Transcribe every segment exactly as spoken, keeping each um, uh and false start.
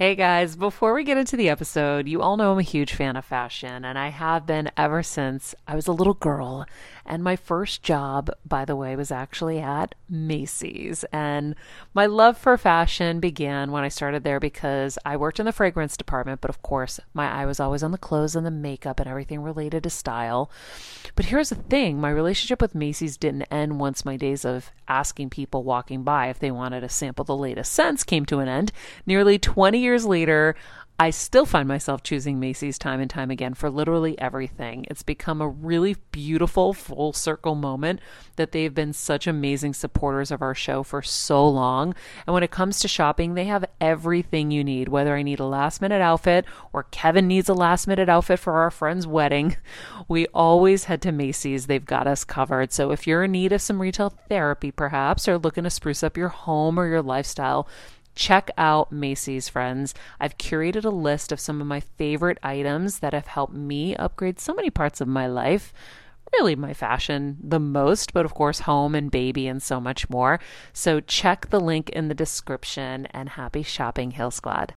Hey guys, before we get into the episode, you all know I'm a huge fan of fashion, and I have been ever since I was a little girl. And my first job, by the way, was actually at Macy's. And my love for fashion began when I started there because I worked in the fragrance department, but of course, my eye was always on the clothes and the makeup and everything related to style. But here's the thing, my relationship with Macy's didn't end once my days of asking people walking by if they wanted to sample the latest scents came to an end. Nearly twenty years later, I still find myself choosing Macy's time and time again for literally everything. It's become a really beautiful full circle moment that they've been such amazing supporters of our show for so long. And when it comes to shopping, they have everything you need, whether I need a last minute outfit or Kevin needs a last minute outfit for our friend's wedding. We always head to Macy's. They've got us covered. So if you're in need of some retail therapy, perhaps, or looking to spruce up your home or your lifestyle, check out Macy's, friends. I've curated a list of some of my favorite items that have helped me upgrade so many parts of my life. Really my fashion the most, but of course home and baby and so much more. So check the link in the description and happy shopping, Hill Squad.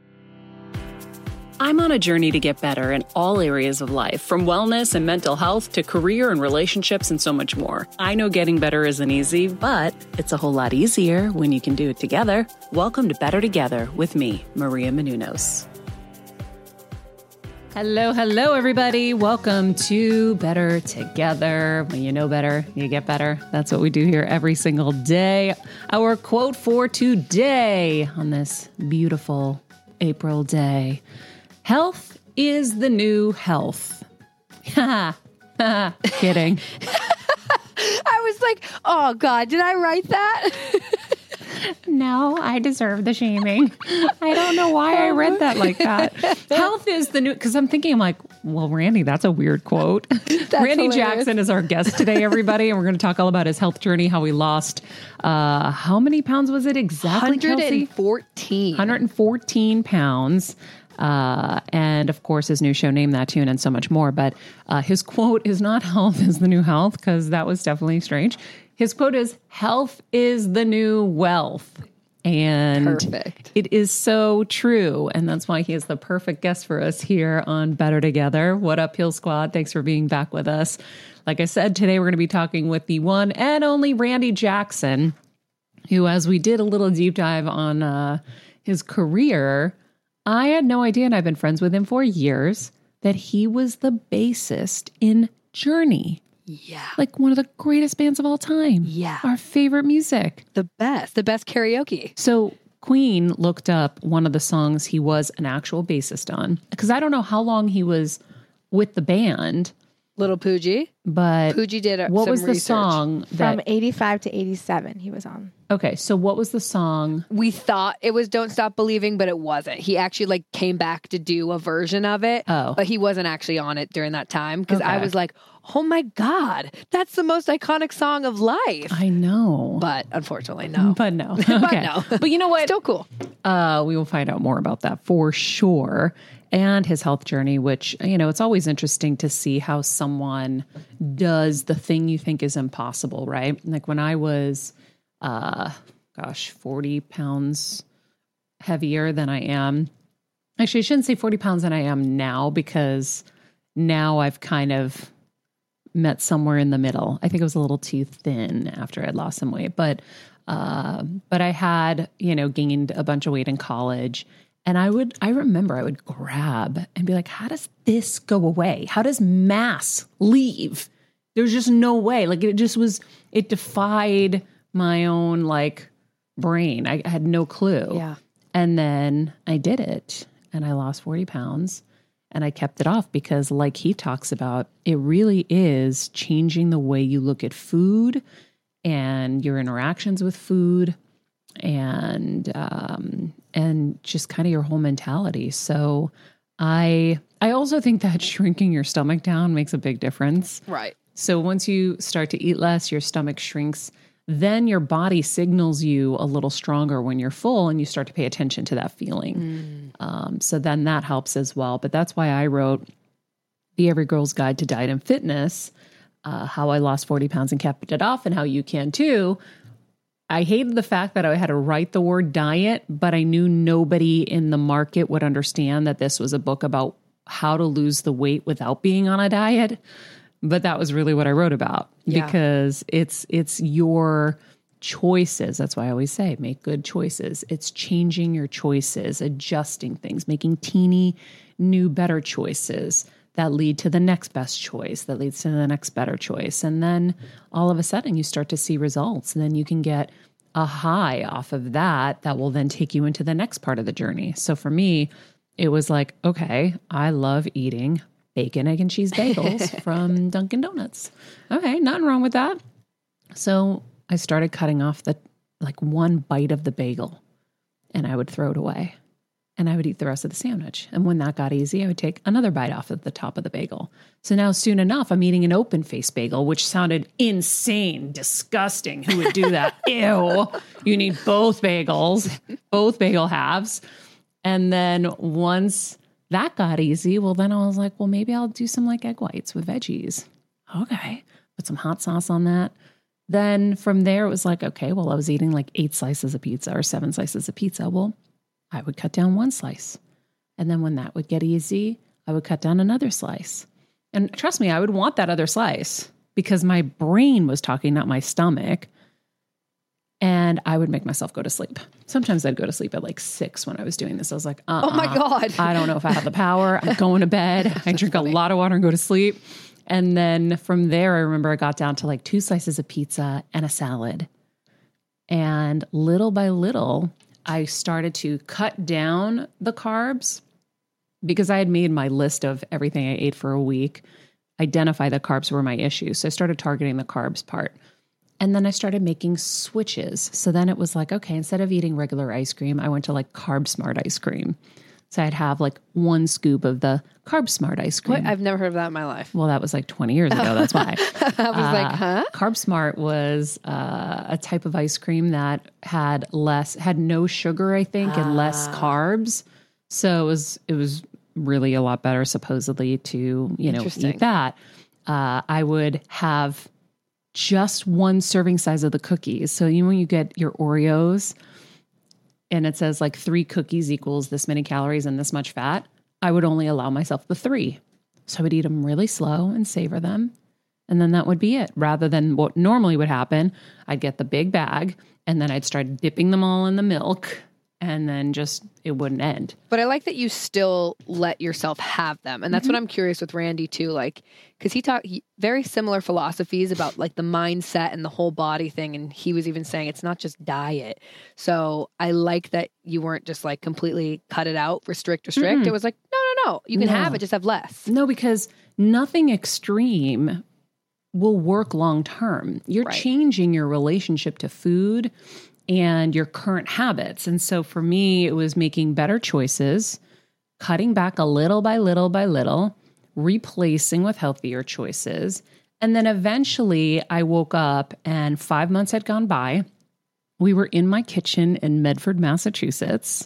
I'm on a journey to get better in all areas of life, from wellness and mental health to career and relationships and so much more. I know getting better isn't easy, but it's a whole lot easier when you can do it together. Welcome to Better Together with me, Maria Menounos. Hello, hello, everybody. Welcome to Better Together. When you know better, you get better. That's what we do here every single day. Our quote for today on this beautiful April day: health is the new health. Ha ha. Kidding. I was like, oh God, did I write that? No, I deserve the shaming. I don't know why I read that like that. Health is the new, because I'm thinking, I'm like, well, Randy, that's a weird quote. Randy hilarious. Jackson is our guest today, everybody, and we're going to talk all about his health journey, how he lost, uh, how many pounds was it exactly, Kelsey? one hundred fourteen. one hundred fourteen pounds. Uh, and of course, his new show, Name That Tune, and so much more. But uh, his quote is not health is the new health, because that was definitely strange. His quote is, health is the new wealth. And Perfect. It is so true. And that's why he is the perfect guest for us here on Better Together. What up, Hill Squad? Thanks for being back with us. Like I said, today we're going to be talking with the one and only Randy Jackson, who, as we did a little deep dive on uh, his career, I had no idea, and I've been friends with him for years, that he was the bassist in Journey. Yeah. Like one of the greatest bands of all time. Yeah. Our favorite music. The best. The best karaoke. So Queen looked up one of the songs he was an actual bassist on, because I don't know how long he was with the band. Little Poogie. But Poogie did a, what some was the research. song that... From eighty-five to eighty-seven, he was on. Okay, so what was the song? We thought it was Don't Stop Believing, but it wasn't. He actually like came back to do a version of it. Oh. But he wasn't actually on it during that time, because I Okay. was like, oh my God, that's the most iconic song of life. I know. But unfortunately, no. But no. But Okay. no. But you know what? Still cool. Uh, we will find out more about that for sure. And his health journey, which, you know, it's always interesting to see how someone does the thing you think is impossible, right? Like when I was, uh, gosh, forty pounds heavier than I am. Actually, I shouldn't say forty pounds than I am now, because now I've kind of met somewhere in the middle. I think I was a little too thin after I'd lost some weight, but, uh, but I had, you know, gained a bunch of weight in college. And I would, I remember I would grab and be like, how does this go away? How does mass leave? There's just no way. Like it just was, it defied my own like brain. I, I had no clue. Yeah. And then I did it and I lost forty pounds and I kept it off because, like he talks about, it really is changing the way you look at food and your interactions with food. And, um, and just kind of your whole mentality. So I, I also think that shrinking your stomach down makes a big difference. Right. So once you start to eat less, your stomach shrinks, then your body signals you a little stronger when you're full and you start to pay attention to that feeling. Mm. Um, so then that helps as well. But that's why I wrote The Every Girl's Guide to Diet and Fitness, uh, how I lost forty pounds and kept it off and how you can too. I hated the fact that I had to write the word diet, but I knew nobody in the market would understand that this was a book about how to lose the weight without being on a diet. But that was really what I wrote about Yeah. because it's it's your choices. That's why I always say make good choices. It's changing your choices, adjusting things, making teeny new better choices that lead to the next best choice, that leads to the next better choice. And then all of a sudden you start to see results, and then you can get a high off of that that will then take you into the next part of the journey. So for me, it was like, okay, I love eating bacon, egg, and cheese bagels from Dunkin' Donuts. Okay, nothing wrong with that. So I started cutting off the like one bite of the bagel, and I would throw it away, and I would eat the rest of the sandwich. And when that got easy, I would take another bite off of the top of the bagel. So now soon enough, I'm eating an open face bagel, which sounded insane, disgusting. Who would do that? Ew. You need both bagels, both bagel halves. And then once that got easy, well, then I was like, well, maybe I'll do some like egg whites with veggies. Okay. Put some hot sauce on that. Then from there, it was like, okay, well, I was eating like eight slices of pizza or seven slices of pizza. Well, I would cut down one slice. And then when that would get easy, I would cut down another slice. And trust me, I would want that other slice because my brain was talking, not my stomach. And I would make myself go to sleep. Sometimes I'd go to sleep at like six when I was doing this. I was like, uh-uh, Oh my God. I don't know if I have the power. I'm going to bed. I drink funny. a lot of water and go to sleep. And then from there, I remember I got down to like two slices of pizza and a salad. And little by little, I started to cut down the carbs because I had made my list of everything I ate for a week, identify the carbs were my issue. So I started targeting the carbs part. And then I started making switches. So then it was like, okay, instead of eating regular ice cream, I went to like Carb Smart ice cream. So I'd have like one scoop of the Carb Smart ice cream. What? I've never heard of that in my life. Well, that was like twenty years ago. That's why. I was like, huh? Carb Smart was uh, a type of ice cream that had less, had no sugar, I think, and less carbs. So it was, it was really a lot better, supposedly, to, you know, Interesting. eat that. Uh, I would have just one serving size of the cookies. So you know, when you get your Oreos and it says like three cookies equals this many calories and this much fat, I would only allow myself the three. So I would eat them really slow and savor them. And then that would be it. Rather than what normally would happen, I'd get the big bag and then I'd start dipping them all in the milk and then just, it wouldn't end. But I like that you still let yourself have them. And that's what I'm curious with Randy too. Like, cause he talked very similar philosophies about like the mindset and the whole body thing. And he was even saying it's not just diet. So I like that you weren't just like completely cut it out, restrict, restrict. Mm-mm. It was like, no, no, no, you can No. have it, just have less. No, because nothing extreme will work long term. You're Right. changing your relationship to food and your current habits. And so for me, it was making better choices, cutting back a little by little by little, replacing with healthier choices. And then eventually I woke up and five months had gone by. We were in my kitchen in Medford, Massachusetts.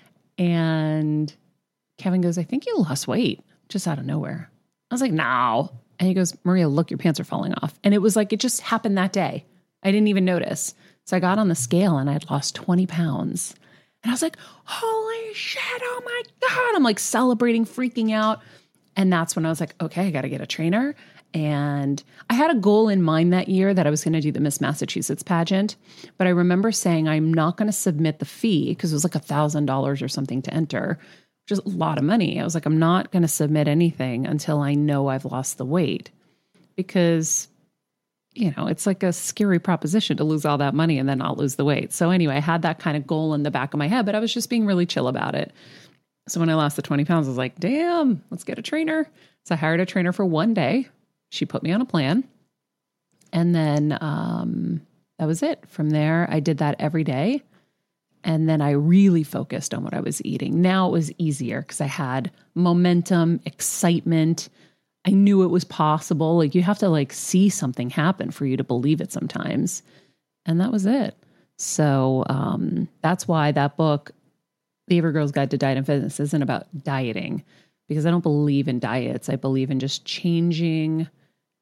And Kevin goes, I think you lost weight just out of nowhere. I was like, no. And he goes, Maria, look, your pants are falling off. And it was like, it just happened that day. I didn't even notice. So I got on the scale and I'd lost twenty pounds. And I was like, holy shit, oh my God. I'm like celebrating, freaking out. And that's when I was like, okay, I got to get a trainer. And I had a goal in mind that year that I was going to do the Miss Massachusetts pageant. But I remember saying, I'm not going to submit the fee because it was like a thousand dollars or something to enter, which is a lot of money. I was like, I'm not going to submit anything until I know I've lost the weight because, you know, it's like a scary proposition to lose all that money and then not lose the weight. So anyway, I had that kind of goal in the back of my head, but I was just being really chill about it. So when I lost the twenty pounds, I was like, damn, let's get a trainer. So I hired a trainer for one day. She put me on a plan. And then um, that was it. From there, I did that every day. And then I really focused on what I was eating. Now it was easier because I had momentum, excitement. I knew it was possible. Like you have to like see something happen for you to believe it sometimes. And that was it. So um, that's why that book, Beaver Girl's Guide to Diet and Fitness, isn't about dieting because I don't believe in diets. I believe in just changing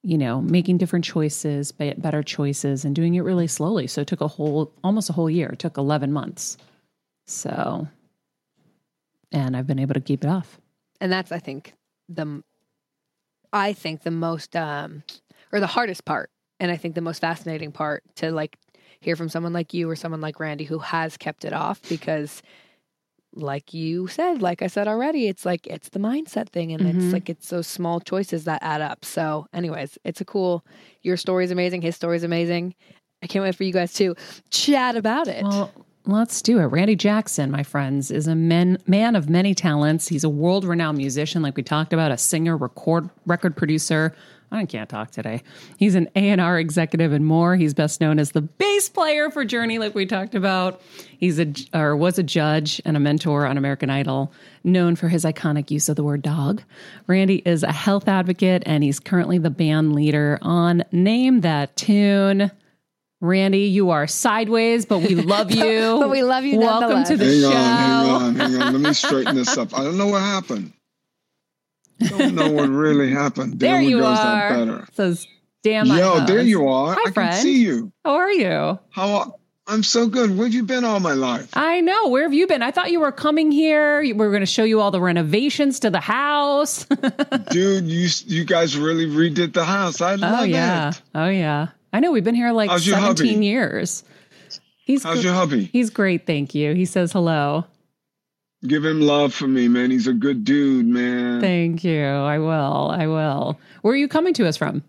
you know, making different choices, be- better choices, and doing it really slowly. So it took a whole, almost a whole year. It took eleven months. So, and I've been able to keep it off. And that's, I think, the, I think the most, um, or the hardest part. And I think the most fascinating part to like hear from someone like you or someone like Randy who has kept it off, because like you said, like I said already, it's like, it's the mindset thing. And Mhm. it's like, it's those small choices that add up. So anyways, it's a cool, your story is amazing. His story is amazing. I can't wait for you guys to chat about it. Well, let's do it. Randy Jackson, my friends, is a man, man of many talents. He's a world-renowned musician, like we talked about, a singer, record, record producer. I can't talk today. He's an A and R executive and more. He's best known as the bass player for Journey, like we talked about. He's a, or was a judge and a mentor on American Idol, known for his iconic use of the word dog. Randy is a health advocate, and he's currently the band leader on Name That Tune. Randy, you are sideways, but we love you. But we love you Welcome nonetheless. to the Hang show. on, hang on, hang on. Let me straighten this up. I don't know what happened. Don't know what really happened. There we you go. Is are. that better? Says, damn. Yo, iPhones. there you are. Hi, I friend. can see you. How are you? How? I'm so good. Where'd you been all my life? I know. Where have you been? I thought you were coming here. We were going to show you all the renovations to the house. Dude, you you guys really redid the house. I love oh, yeah. it. Oh, yeah. I know. We've been here like How's your seventeen hubby? years. He's How's gr- your hubby? He's great. Thank you. He says hello. Give him love for me, man. He's a good dude, man. Thank you. I will. I will. Where are you coming to us from?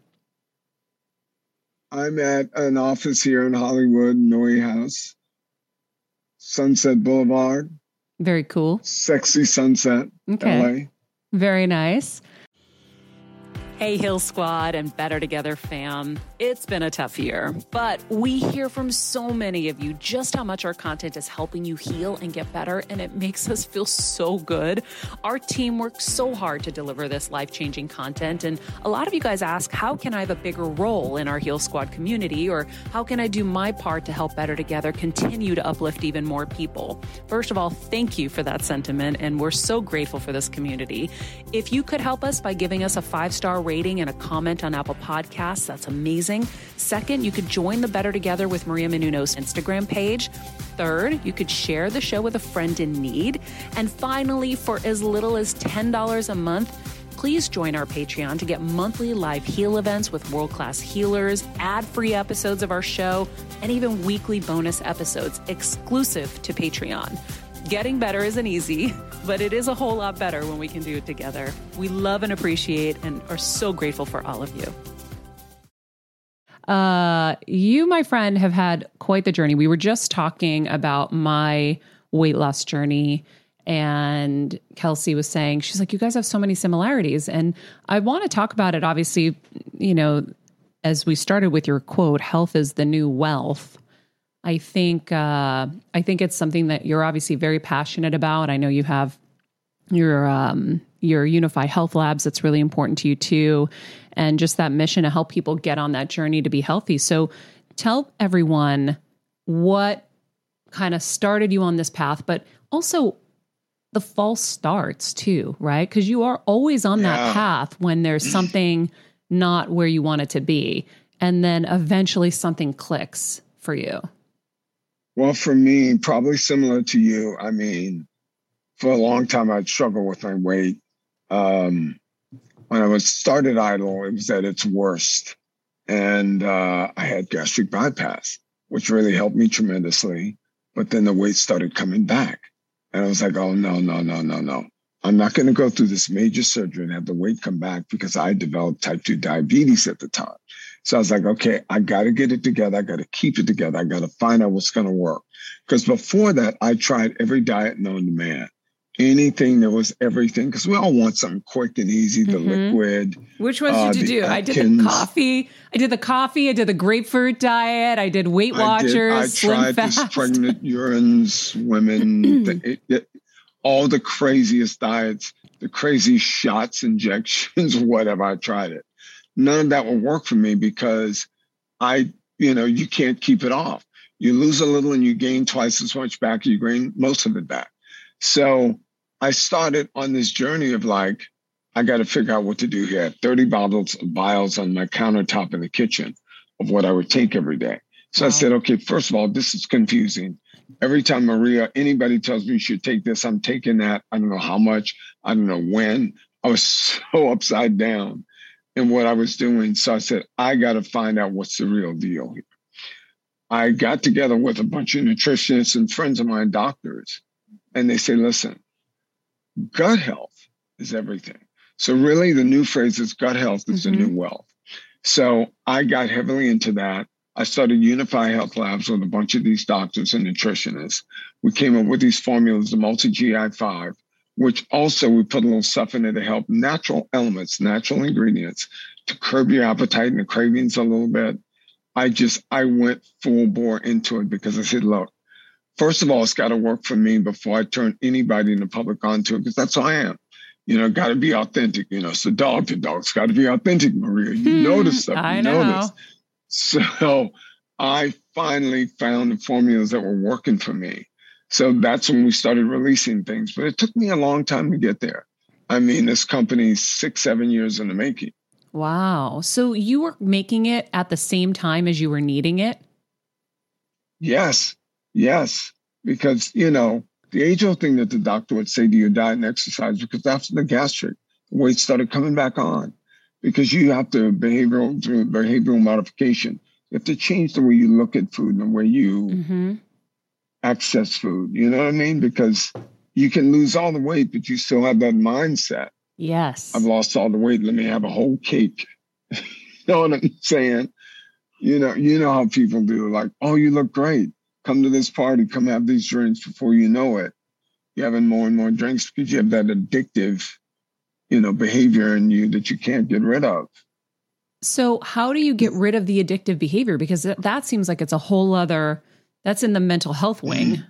I'm at an office here in Hollywood, Noe House, Sunset Boulevard, Very cool. sexy sunset, Okay. L A. Very nice. Hey, Hill Squad and Better Together fam. It's been a tough year, but we hear from so many of you just how much our content is helping you heal and get better, and it makes us feel so good. Our team works so hard to deliver this life-changing content, and a lot of you guys ask, how can I have a bigger role in our Heal Squad community, or how can I do my part to help Better Together continue to uplift even more people? First of all, thank you for that sentiment, and we're so grateful for this community. If you could help us by giving us a five-star rating and a comment on Apple Podcasts, that's amazing. Second, you could join the Better Together with Maria Menounos Instagram page. Third, you could share the show with a friend in need. And finally, for as little as ten dollars a month, please join our Patreon to get monthly live heal events with world-class healers, ad-free episodes of our show, and even weekly bonus episodes exclusive to Patreon. Getting better isn't easy, but it is a whole lot better when we can do it together. We love and appreciate and are so grateful for all of you. Uh, you, my friend, have had quite the journey. We were just talking about my weight loss journey, and Kelsey was saying, she's like, you guys have so many similarities. And I want to talk about it. Obviously, you know, as we started with your quote, health is the new wealth. I think, uh, I think it's something that you're obviously very passionate about. I know you have your, um, your Unify Health Labs. That's really important to you too. And just that mission to help people get on that journey to be healthy. So tell everyone what kind of started you on this path, but also the false starts too, right? Because you are always on Yeah. that path when there's something not where you want it to be. And then eventually something clicks for you. Well, for me, probably similar to you. I mean, for a long time, I'd struggled with my weight. Um, when I was started Idol, it was at its worst. And uh, I had gastric bypass, which really helped me tremendously. But then the weight started coming back. And I was like, oh, no, no, no, no, no. I'm not going to go through this major surgery and have the weight come back because I developed type two diabetes at the time. So I was like, okay, I got to get it together. I got to keep it together. I got to find out what's going to work. Because before that, I tried every diet known to man. Anything that was everything. Because we all want something quick and easy, the Mhm. liquid. Which ones Uh, did you the do? I did the Atkins. coffee. I did the coffee. I did the grapefruit diet. I did Weight I Watchers, did. I Slim tried Fast. this pregnant urines, women, the, it, it, all the craziest diets, the crazy shots, injections, whatever. I tried it. None of that would work for me because I, you know, you can't keep it off. You lose a little and you gain twice as much back. You gain most of it back. So I started on this journey of like, I got to figure out what to do here. I had thirty bottles of vials on my countertop in the kitchen of what I would take every day. So wow. I said, okay, first of all, this is confusing. Every time Maria, anybody tells me you should take this, I'm taking that. I don't know how much. I don't know when. I was so upside down in what I was doing. So I said, I got to find out what's the real deal here. I got together with a bunch of nutritionists and friends of mine, doctors, and they say, listen, gut health is everything. So really the new phrase is gut health is mm-hmm. the new wealth. So I got heavily into that. I started Unify Health Labs with a bunch of these doctors and nutritionists. We came up with these formulas, the multi-G I five, which also we put a little stuff in it to help natural elements, natural ingredients to curb your appetite and the cravings a little bit. I just, I went full bore into it because I said, look, first of all, it's got to work for me before I turn anybody in the public onto it, because that's who I am. You know, got to be authentic. You know, it's the dog to dog. It's got to be authentic, Maria. You hmm, know this stuff. I you know. know this. So I finally found the formulas that were working for me. So that's when we started releasing things. But it took me a long time to get there. I mean, this company's six, seven years in the making. Wow. So you were making it at the same time as you were needing it? Yes. Yes. Because, you know, the age-old thing that the doctor would say to you, diet and exercise, because after the gastric, the weight started coming back on. Because you have to behavioral through behavioral modification. You have to change the way you look at food and the way you mm-hmm. access food. You know what I mean? Because you can lose all the weight, but you still have that mindset. Yes. I've lost all the weight. Let me have a whole cake. You know what I'm saying? You know, you know how people do. Like, oh, you look great. Come to this party. Come have these drinks. Before you know it, you're having more and more drinks because you have that addictive, you know, behavior in you that you can't get rid of. So how do you get rid of the addictive behavior? Because that seems like it's a whole other, that's in the mental health wing.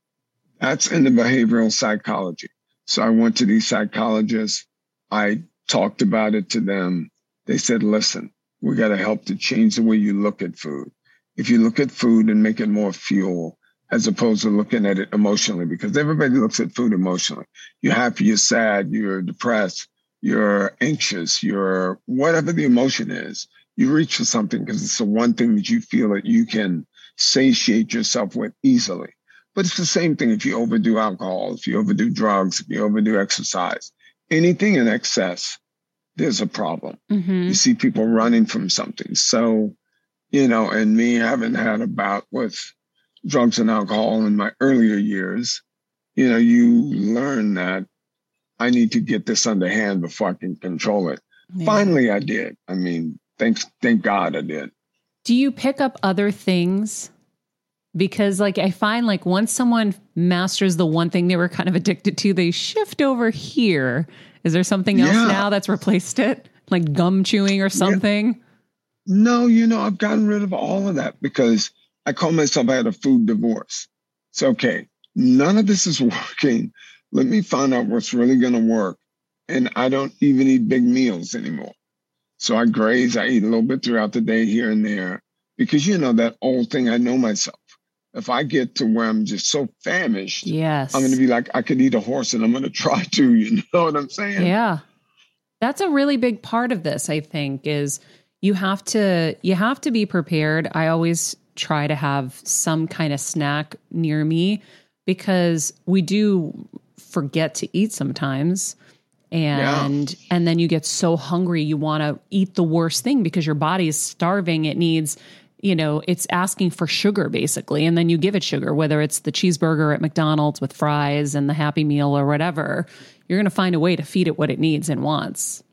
That's in the behavioral psychology. So I went to these psychologists. I talked about it to them. They said, listen, we got to help to change the way you look at food. If you look at food and make it more fuel, as opposed to looking at it emotionally, because everybody looks at food emotionally. You're happy, you're sad, you're depressed, you're anxious, you're whatever the emotion is, you reach for something because it's the one thing that you feel that you can satiate yourself with easily. But it's the same thing if you overdo alcohol, if you overdo drugs, if you overdo exercise, anything in excess, there's a problem. Mm-hmm. You see people running from something. So, you know, and me having had a bout with drugs and alcohol in my earlier years, you know, you learn that I need to get this under hand before I can control it. Yeah. Finally, I did. I mean, thanks, thank God I did. Do you pick up other things? Because like, I find like once someone masters the one thing they were kind of addicted to, they shift over here. Is there something else yeah. now that's replaced it? Like gum chewing or something? Yeah. No, you know, I've gotten rid of all of that because I call myself, I had a food divorce. It's okay. None of this is working. Let me find out what's really going to work. And I don't even eat big meals anymore. So I graze, I eat a little bit throughout the day here and there because, you know, that old thing, I know myself. If I get to where I'm just so famished, yes. I'm going to be like, I could eat a horse and I'm going to try to, you know what I'm saying? Yeah. That's a really big part of this, I think, is you have to, you have to be prepared. I always try to have some kind of snack near me because we do forget to eat sometimes. And, yeah. and then you get so hungry, you want to eat the worst thing because your body is starving. It needs, you know, it's asking for sugar basically. And then you give it sugar, whether it's the cheeseburger at McDonald's with fries and the Happy Meal or whatever, you're going to find a way to feed it what it needs and wants.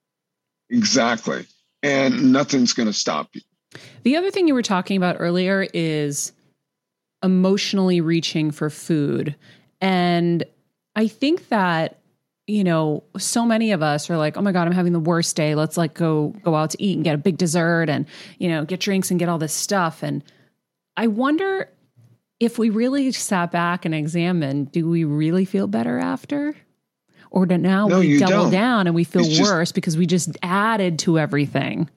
Exactly. And nothing's going to stop you. The other thing you were talking about earlier is emotionally reaching for food. And I think that, you know, so many of us are like, oh my God, I'm having the worst day. Let's like go, go out to eat and get a big dessert and, you know, get drinks and get all this stuff. And I wonder if we really sat back and examined, do we really feel better after? Or do now no, we double don't. down and we feel it's worse just, because we just added to everything?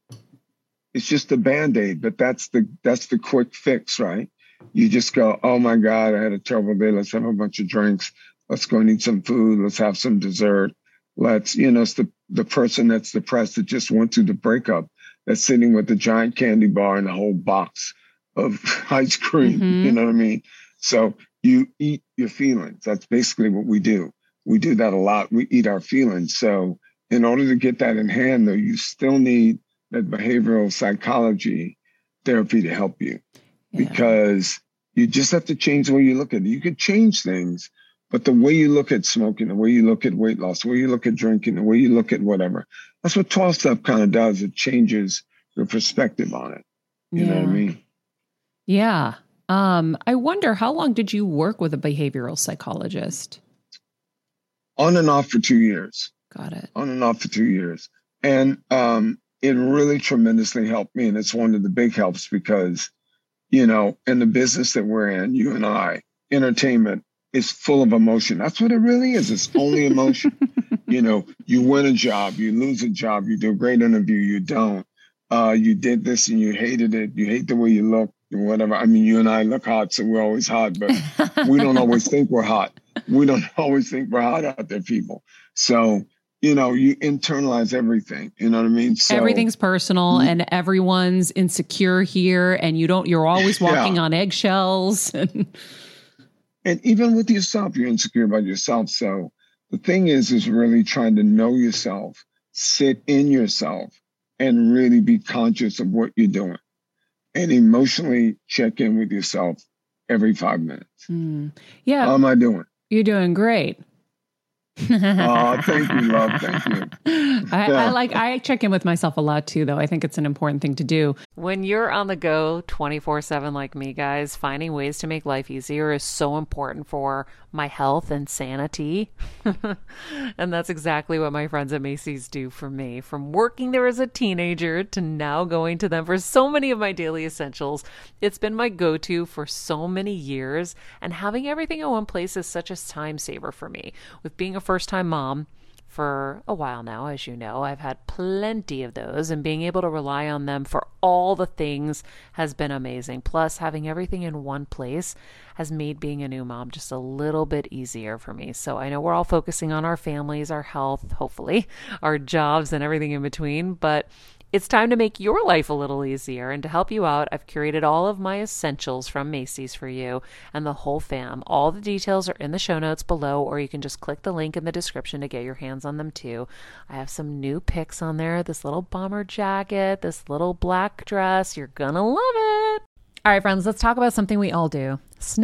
It's just a Band-Aid, but that's the, that's the quick fix, right? You just go, oh my God, I had a terrible day. Let's have a bunch of drinks. Let's go and eat some food. Let's have some dessert. Let's, you know, it's the, the person that's depressed that just went through the breakup, that's sitting with a giant candy bar and a whole box of ice cream. Mhm. You know what I mean? So you eat your feelings. That's basically what we do. We do that a lot. We eat our feelings. So in order to get that in hand, though, you still need that behavioral psychology therapy to help you, Yeah. because you just have to change the way you look at it. You could change things, but the way you look at smoking, the way you look at weight loss, the way you look at drinking, the way you look at whatever, that's what twelve step kind of does. It changes your perspective on it. You yeah. know what I mean? Yeah. Um, I wonder, how long did you work with a behavioral psychologist? On and off for two years. Got it. On and off for two years. And um, it really tremendously helped me. And it's one of the big helps because, you know, in the business that we're in, you and I, entertainment is full of emotion. That's what it really is. It's only emotion. You know, you win a job, you lose a job, you do a great interview, you don't. Uh, you did this and you hated it. You hate the way you look or whatever. I mean, you and I look hot, so we're always hot, but we don't always think we're hot. We don't always think we're hot out there, people. So, you know, you internalize everything. You know what I mean? So, everything's personal Mm. and everyone's insecure here, and you don't, you're always walking Yeah. on eggshells. and even with yourself, you're insecure about yourself. So the thing is, is really trying to know yourself, sit in yourself, and really be conscious of what you're doing and emotionally check in with yourself every five minutes. Mm. Yeah. How am I doing? You're doing great. Oh, thank you, love. Thank you. I, I like, I check in with myself a lot too, though. I think it's an important thing to do. When you're on the go twenty-four seven like me, guys, finding ways to make life easier is so important for my health and sanity. And that's exactly what my friends at Macy's do for me. From working there as a teenager to now going to them for so many of my daily essentials, it's been my go-to for so many years. And having everything in one place is such a time saver for me. With being a first-time mom for a while now, as you know, I've had plenty of those, and being able to rely on them for all the things has been amazing. Plus, having everything in one place has made being a new mom just a little bit easier for me. So I know we're all focusing on our families, our health, hopefully, our jobs, and everything in between, but it's time to make your life a little easier. And to help you out, I've curated all of my essentials from Macy's for you and the whole fam. All the details are in the show notes below, or you can just click the link in the description to get your hands on them too. I have some new picks on there. This little bomber jacket, this little black dress. You're gonna love it. All right, friends, let's talk about something we all do.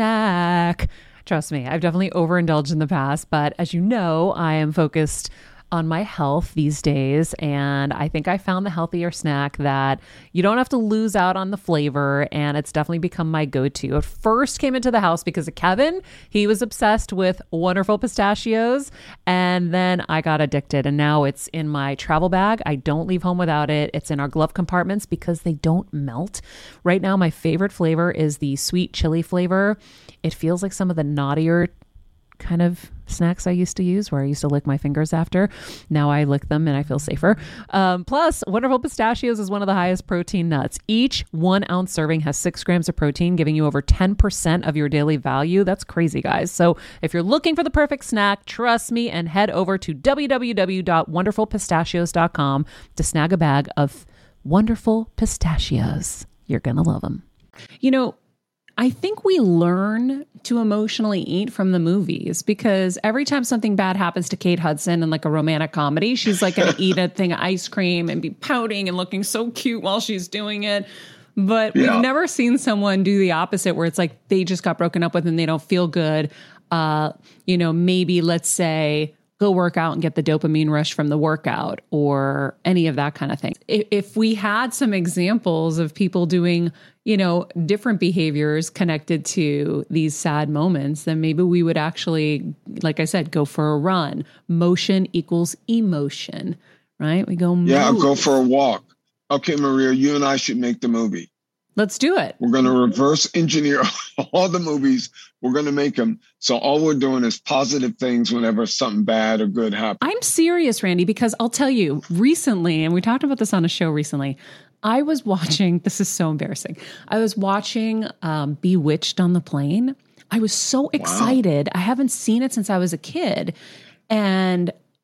Snack. Trust me, I've definitely overindulged in the past, but as you know, I am focused on my health these days, and I think I found the healthier snack that you don't have to lose out on the flavor, and it's definitely become my go-to. It first came into the house because of Kevin. He was obsessed with Wonderful Pistachios, and then I got addicted, and now it's in my travel bag. I don't leave home without it. It's in our glove compartments because they don't melt. Right now, my favorite flavor is the sweet chili flavor. It feels like some of the naughtier kind of snacks I used to use, where I used to lick my fingers after. Now I lick them and I feel safer. Um, plus, Wonderful Pistachios is one of the highest protein nuts. Each one ounce serving has six grams of protein, giving you over ten percent of your daily value. That's crazy, guys. So if you're looking for the perfect snack, trust me and head over to w w w dot wonderful pistachios dot com to snag a bag of Wonderful Pistachios. You're going to love them. You know, I think we learn to emotionally eat from the movies, because every time something bad happens to Kate Hudson in like a romantic comedy, she's like going to eat a thing of ice cream and be pouting and looking so cute while she's doing it. But Yeah. we've never seen someone do the opposite, where it's like they just got broken up with and they don't feel good. Uh, you know, maybe let's say go work out and get the dopamine rush from the workout, or any of that kind of thing. If, if we had some examples of people doing, you know, different behaviors connected to these sad moments, then maybe we would actually, like I said, go for a run. Motion equals emotion, right? We go, Yeah, move. go for a walk. Okay, Maria, you and I should make the movie. Let's do it. We're going to reverse engineer all the movies. We're going to make them. So all we're doing is positive things whenever something bad or good happens. I'm serious, Randy, because I'll tell you, recently, and we talked about this on a show recently, I was watching, this is so embarrassing. I was watching um, Bewitched on the plane. I was so excited. I haven't seen it since I was a kid. And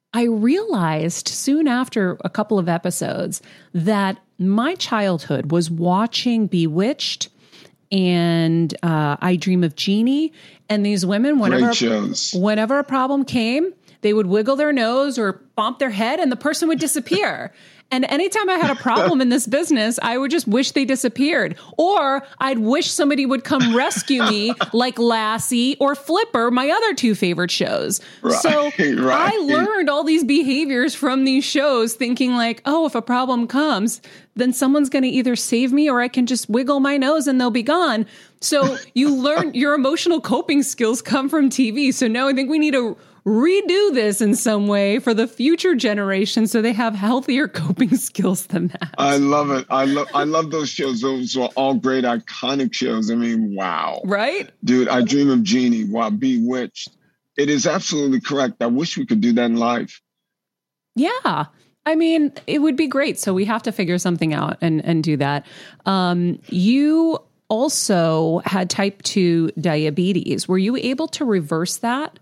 I realized soon after a couple of episodes that my childhood was watching Bewitched and uh, I Dream of Jeannie. And these women, whenever, whenever a problem came, they would wiggle their nose or bump their head and the person would disappear. And anytime I had a problem in this business, I would just wish they disappeared. Or I'd wish somebody would come rescue me like Lassie or Flipper, my other two favorite shows. Right, so right. I learned all these behaviors from these shows thinking like, oh, if a problem comes, then someone's going to either save me or I can just wiggle my nose and they'll be gone. So you learn your emotional coping skills come from T V. So now I think we need to redo this in some way for the future generation so they have healthier coping skills than that. I love it. I love I love those shows. Those were all great, iconic shows. I mean, wow. Right? Dude, I Dream of Jeannie. Wow, Bewitched. It is absolutely correct. I wish we could do that in life. Yeah. I mean, it would be great. So we have to figure something out and, and do that. Um, you also had type two diabetes. Were you able to reverse that?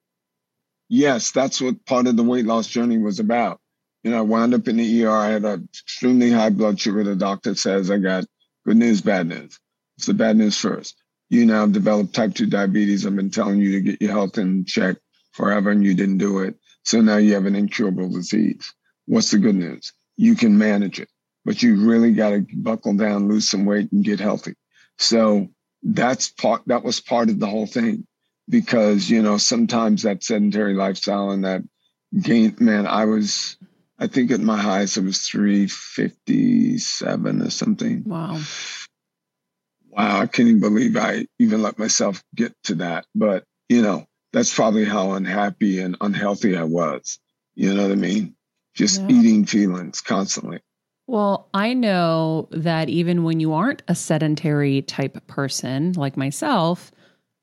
Yes, that's what part of the weight loss journey was about. You know, I wound up in the E R. I had an extremely high blood sugar. The doctor says I got good news, bad news. It's the bad news first. You now have developed type two diabetes. I've been telling you to get your health in check forever, and you didn't do it. So now you have an incurable disease. What's the good news? You can manage it, but you really got to buckle down, lose some weight, and get healthy. So that's part. That was part of the whole thing. Because, you know, sometimes that sedentary lifestyle and that gain, man, I was, I think at my highest, it was three fifty-seven or something. Wow. Wow. I can't even believe I even let myself get to that. But, you know, that's probably how unhappy and unhealthy I was. You know what I mean? Just yeah. eating feelings constantly. Well, I know that even when you aren't a sedentary type person like myself,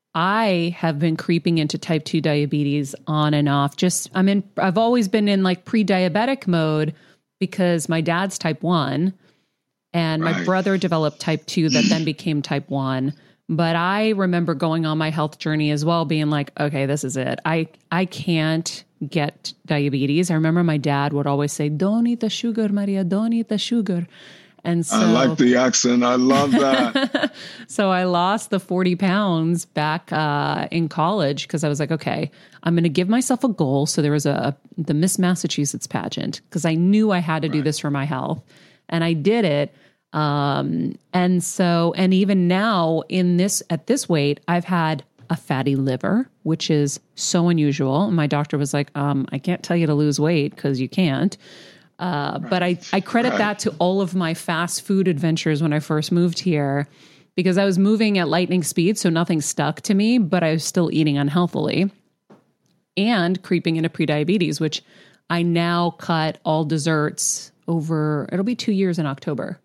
I have been creeping into type two diabetes on and off. Just, I'm in, I've always been in like pre-diabetic mode because my dad's type one and right. my brother developed type two that then became type one. But I remember going on my health journey as well, being like, okay, this is it. I, I can't get diabetes. I remember my dad would always say, don't eat the sugar, Maria, don't eat the sugar. And so, I like the accent. I love that. So I lost the forty pounds back uh, in college because I was like, okay, I'm going to give myself a goal. So there was a the Miss Massachusetts pageant because I knew I had to right. do this for my health. And I did it. Um, and so, and even now in this, at this weight, I've had a fatty liver, which is so unusual. And my doctor was like, um, I can't tell you to lose weight because you can't. Uh, right. But I, I credit right. that to all of my fast food adventures when I first moved here, because I was moving at lightning speed, so nothing stuck to me, but I was still eating unhealthily and creeping into prediabetes, which I now cut all desserts over, it'll be two years in October.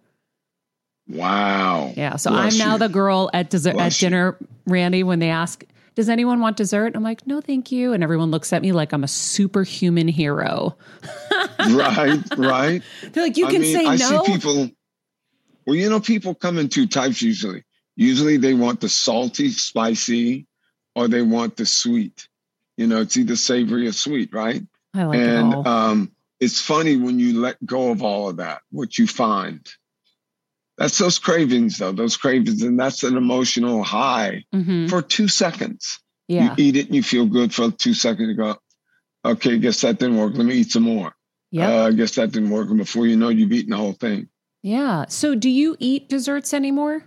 Wow. Yeah. So Bless I'm now you. the girl at dessert, at dinner, Randy, when they ask, does anyone want dessert? I'm like, no, thank you. And everyone looks at me like I'm a superhuman hero. Right, right. They're like, you can I mean, say I no. see people, well, you know, people come in two types usually. Usually they want the salty, spicy, or they want the sweet. You know, it's either savory or sweet, right? I like and, it all. Um, it's funny when you let go of all of that, what you find. That's those cravings, though, those cravings. And that's an emotional high mm-hmm. for two seconds. Yeah. You eat it and you feel good for two seconds. You go, okay, guess that didn't work. Let me eat some more. Yeah. Uh, I guess that didn't work. And before you know, you've eaten the whole thing. Yeah. So do you eat desserts anymore?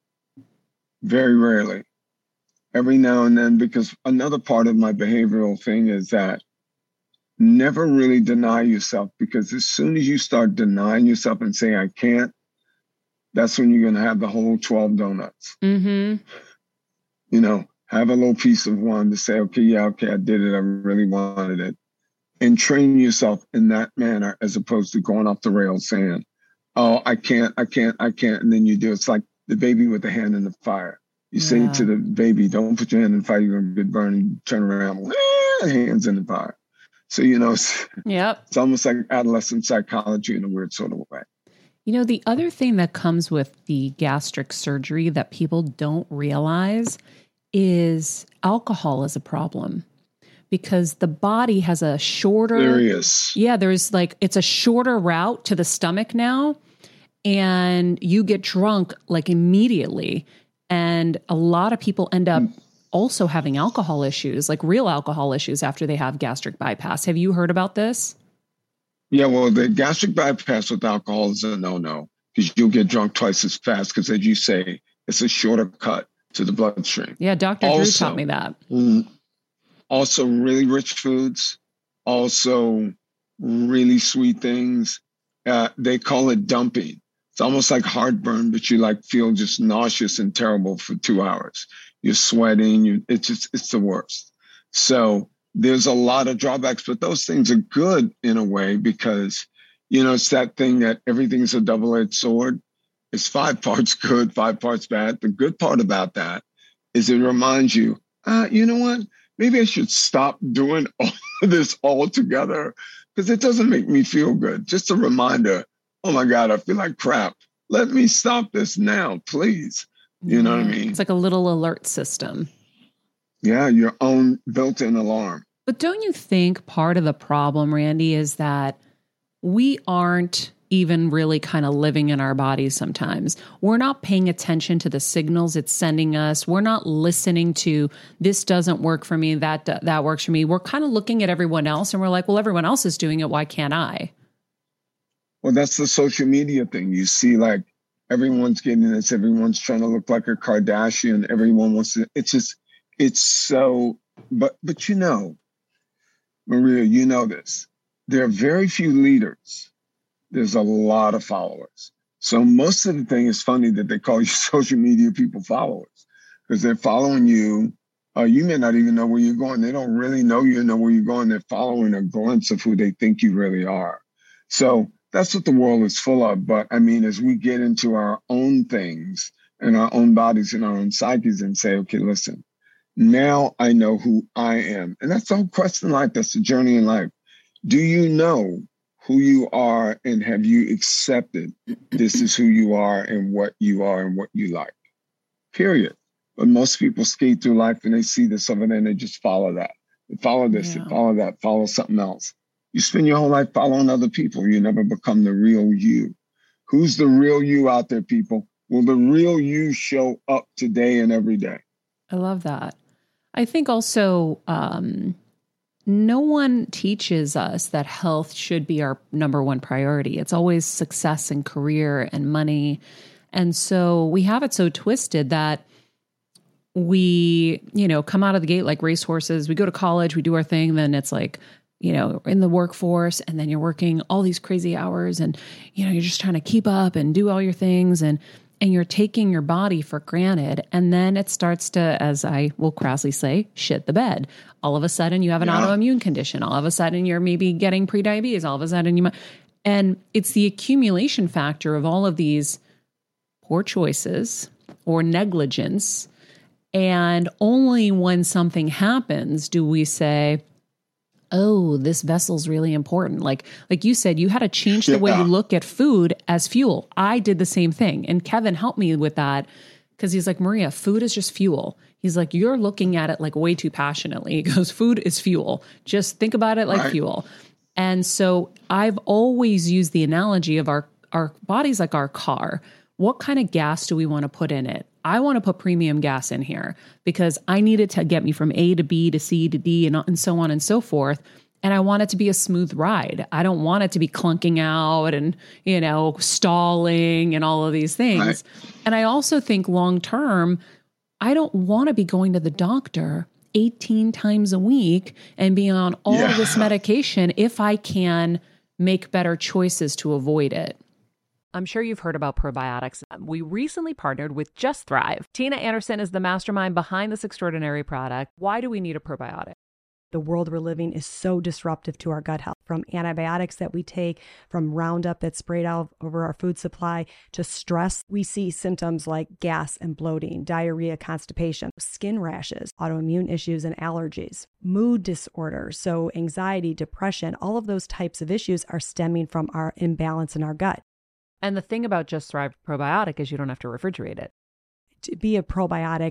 Very rarely. Every now and then, because another part of my behavioral thing is that never really deny yourself, because as soon as you start denying yourself and saying, I can't, that's when you're going to have the whole twelve donuts. Mm-hmm. You know, have a little piece of one to say, okay, yeah, okay, I did it. I really wanted it. And train yourself in that manner, as opposed to going off the rails saying, oh, I can't, I can't, I can't. And then you do. It's like the baby with the hand in the fire. You yeah. say to the baby, don't put your hand in the fire, you're going to get burned. You turn around, hands in the fire. So, you know, it's, yep. it's almost like adolescent psychology in a weird sort of way. You know, the other thing that comes with the gastric surgery that people don't realize is alcohol is a problem, because the body has a shorter, Serious. yeah, there's like, it's a shorter route to the stomach now. And you get drunk like immediately. And a lot of people end up also having alcohol issues, like real alcohol issues after they have gastric bypass. Have you heard about this? Yeah, well, the gastric bypass with alcohol is a no-no because you'll get drunk twice as fast because, as you say, it's a shorter cut to the bloodstream. Yeah, Doctor Drew taught me that. Also, really rich foods, also really sweet things. Uh, they call it dumping. It's almost like heartburn, but you like feel just nauseous and terrible for two hours. You're sweating. You, it's just, it's the worst. So there's a lot of drawbacks, but those things are good in a way because, you know, it's that thing that everything's a double-edged sword. It's five parts good, five parts bad. The good part about that is it reminds you, uh, you know what? Maybe I should stop doing all of this altogether because it doesn't make me feel good. Just a reminder. Oh my God, I feel like crap. Let me stop this now, please. You know what I mean? It's like a little alert system. Yeah, your own built-in alarm. But don't you think part of the problem, Randy, is that we aren't even really kind of living in our bodies sometimes? We're not paying attention to the signals it's sending us. We're not listening to this doesn't work for me, that that works for me. We're kind of looking at everyone else and we're like, well, everyone else is doing it. Why can't I? Well, that's the social media thing. You see, like, everyone's getting this. Everyone's trying to look like a Kardashian. Everyone wants to. It's just, it's so, but, but you know, Maria, you know this. There are very few leaders. There's a lot of followers. So most of the thing is funny that they call you social media people followers because they're following you. Uh, you may not even know where you're going. They don't really know you and know where you're going. They're following a glimpse of who they think you really are. So that's what the world is full of. But I mean, as we get into our own things and our own bodies and our own psyches and say, okay, listen, now I know who I am. And that's the whole quest in life. That's the journey in life. Do you know who you are and have you accepted this is who you are and what you are and what you like? Period. But most people skate through life and they see this over there and they just follow that. They follow this, Yeah. they follow that, follow something else. You spend your whole life following other people. You never become the real you. Who's the real you out there, people? Will the real you show up today and every day? I love that. I think also um, no one teaches us that health should be our number one priority. It's always success and career and money. And so we have it so twisted that we, you know, come out of the gate like racehorses. We go to college, we do our thing, then it's like, you know, in the workforce, and then you're working all these crazy hours and, you know, you're just trying to keep up and do all your things and, and you're taking your body for granted. And then it starts to, as I will crassly say, shit the bed. All of a sudden you have an Yeah. autoimmune condition. All of a sudden you're maybe getting prediabetes. All of a sudden you might, and it's the accumulation factor of all of these poor choices or negligence. And only when something happens do we say, oh, this vessel's really important. Like, like you said, you had to change the Yeah. way you look at food as fuel. I did the same thing. And Kevin helped me with that because he's like, Maria, food is just fuel. He's like, you're looking at it like way too passionately. He goes, food is fuel. Just think about it like Right. fuel. And so I've always used the analogy of our, our bodies like our car. What kind of gas do we want to put in it? I want to put premium gas in here because I need it to get me from A to B to C to D and, and so on and so forth. And I want it to be a smooth ride. I don't want it to be clunking out and, you know, stalling and all of these things. Right. And I also think long term, I don't want to be going to the doctor eighteen times a week and be on all Yeah. this medication if I can make better choices to avoid it. I'm sure you've heard about probiotics. We recently partnered with Just Thrive. Tina Anderson is the mastermind behind this extraordinary product. Why do we need a probiotic? The world we're living is so disruptive to our gut health, from antibiotics that we take, from Roundup that's sprayed out over our food supply, to stress. We see symptoms like gas and bloating, diarrhea, constipation, skin rashes, autoimmune issues, and allergies, mood disorders. So anxiety, depression, all of those types of issues are stemming from our imbalance in our gut. And the thing about Just Thrive probiotic is you don't have to refrigerate it. To be a probiotic,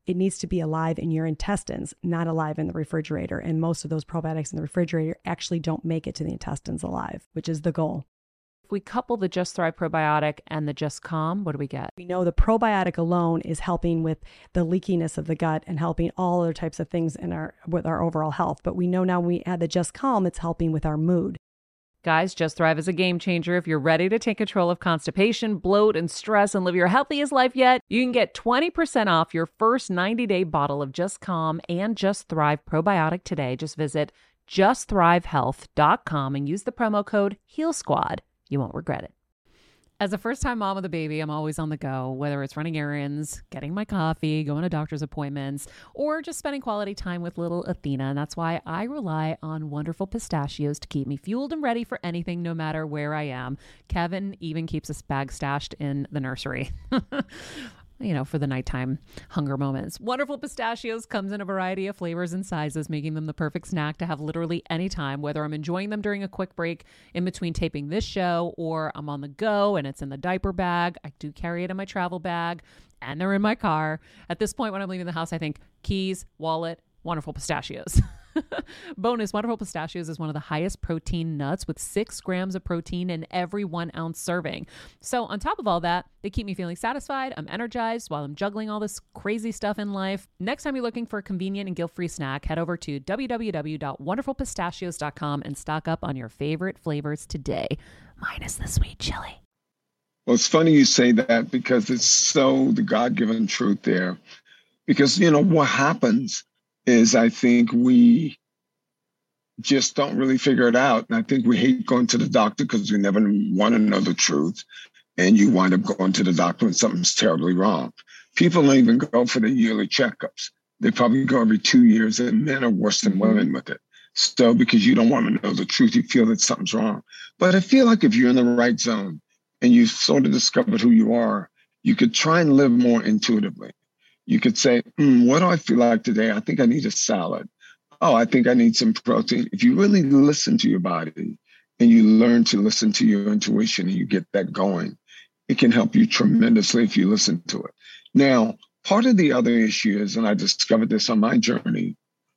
it needs to be alive in your intestines, not alive in the refrigerator. And most of those probiotics in the refrigerator actually don't make it to the intestines alive, which is the goal. If we couple the Just Thrive probiotic and the Just Calm, what do we get? We know the probiotic alone is helping with the leakiness of the gut and helping all other types of things in our with our overall health. But we know now when we add the Just Calm, it's helping with our mood. Guys, Just Thrive is a game changer. If you're ready to take control of constipation, bloat, and stress and live your healthiest life yet, you can get twenty percent off your first ninety-day bottle of Just Calm and Just Thrive probiotic today. Just visit just thrive health dot com and use the promo code HEALSQUAD. You won't regret it. As a first-time mom with a baby, I'm always on the go, whether it's running errands, getting my coffee, going to doctor's appointments, or just spending quality time with little Athena. And that's why I rely on Wonderful Pistachios to keep me fueled and ready for anything, no matter where I am. Kevin even keeps a bag stashed in the nursery. You know, for the nighttime hunger moments. Wonderful Pistachios comes in a variety of flavors and sizes, making them the perfect snack to have literally any time, whether I'm enjoying them during a quick break in between taping this show or I'm on the go and it's in the diaper bag. I do carry it in my travel bag and they're in my car. At this point, when I'm leaving the house, I think keys, wallet, Wonderful Pistachios. Bonus, Wonderful Pistachios is one of the highest protein nuts with six grams of protein in every one ounce serving. So on top of all that, they keep me feeling satisfied. I'm energized while I'm juggling all this crazy stuff in life. Next time you're looking for a convenient and guilt-free snack, head over to w w w dot wonderful pistachios dot com and stock up on your favorite flavors today, minus the sweet chili. Well, it's funny you say that because it's so the God-given truth there. Because, you know, what happens is I think we just don't really figure it out. And I think we hate going to the doctor because we never want to know the truth. And you wind up going to the doctor when something's terribly wrong. People don't even go for the yearly checkups. They probably go every two years, and men are worse than women with it. So because you don't want to know the truth, you feel that something's wrong. But I feel like if you're in the right zone and you've sort of discovered who you are, you could try and live more intuitively. You could say, mm, what do I feel like today? I think I need a salad. Oh, I think I need some protein. If you really listen to your body and you learn to listen to your intuition and you get that going, it can help you tremendously if you listen to it. Now, part of the other issue is, and I discovered this on my journey,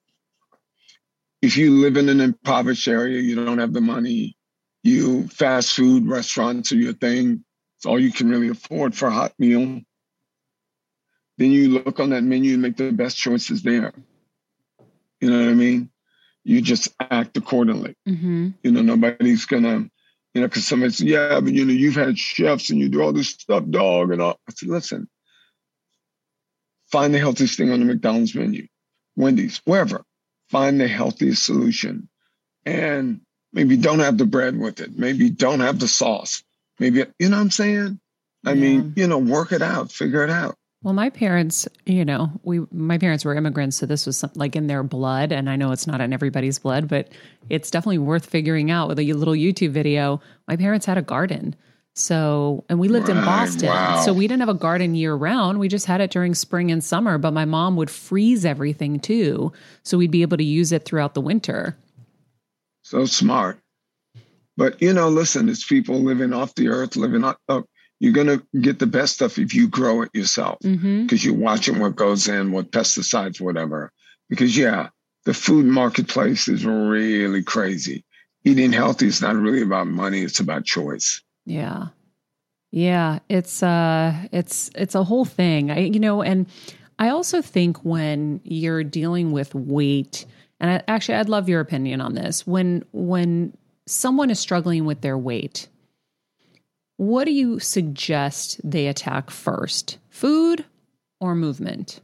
if you live in an impoverished area, you don't have the money, you fast food restaurants are your thing, it's all you can really afford for a hot meal. Then you look on that menu and make the best choices there. You know what I mean? You just act accordingly. Mm-hmm. You know, nobody's gonna, you know, because somebody says, yeah, but you know, you've had chefs and you do all this stuff, dog, and all. I said, listen, find the healthiest thing on the McDonald's menu, Wendy's, wherever. Find the healthiest solution. And maybe don't have the bread with it. Maybe don't have the sauce. Maybe, you know what I'm saying? I Yeah. mean, you know, work it out, figure it out. Well, my parents, you know, we my parents were immigrants, so this was some, like in their blood, and I know it's not in everybody's blood, but it's definitely worth figuring out with a little YouTube video. My parents had a garden, so and we lived in Right, Boston, wow. so we didn't have a garden year round. We just had it during spring and summer. But my mom would freeze everything too, so we'd be able to use it throughout the winter. So smart. But, you know, listen, it's people living off the earth, living on, uh, you're going to get the best stuff if you grow it yourself because Mm-hmm. you're watching what goes in, what pesticides, whatever. Because, yeah, the food marketplace is really crazy. Eating healthy is not really about money. It's about choice. Yeah. Yeah, it's uh it's it's a whole thing. I you know, and I also think when you're dealing with weight, and I, actually I'd love your opinion on this. When when someone is struggling with their weight, what do you suggest they attack first? Food or movement?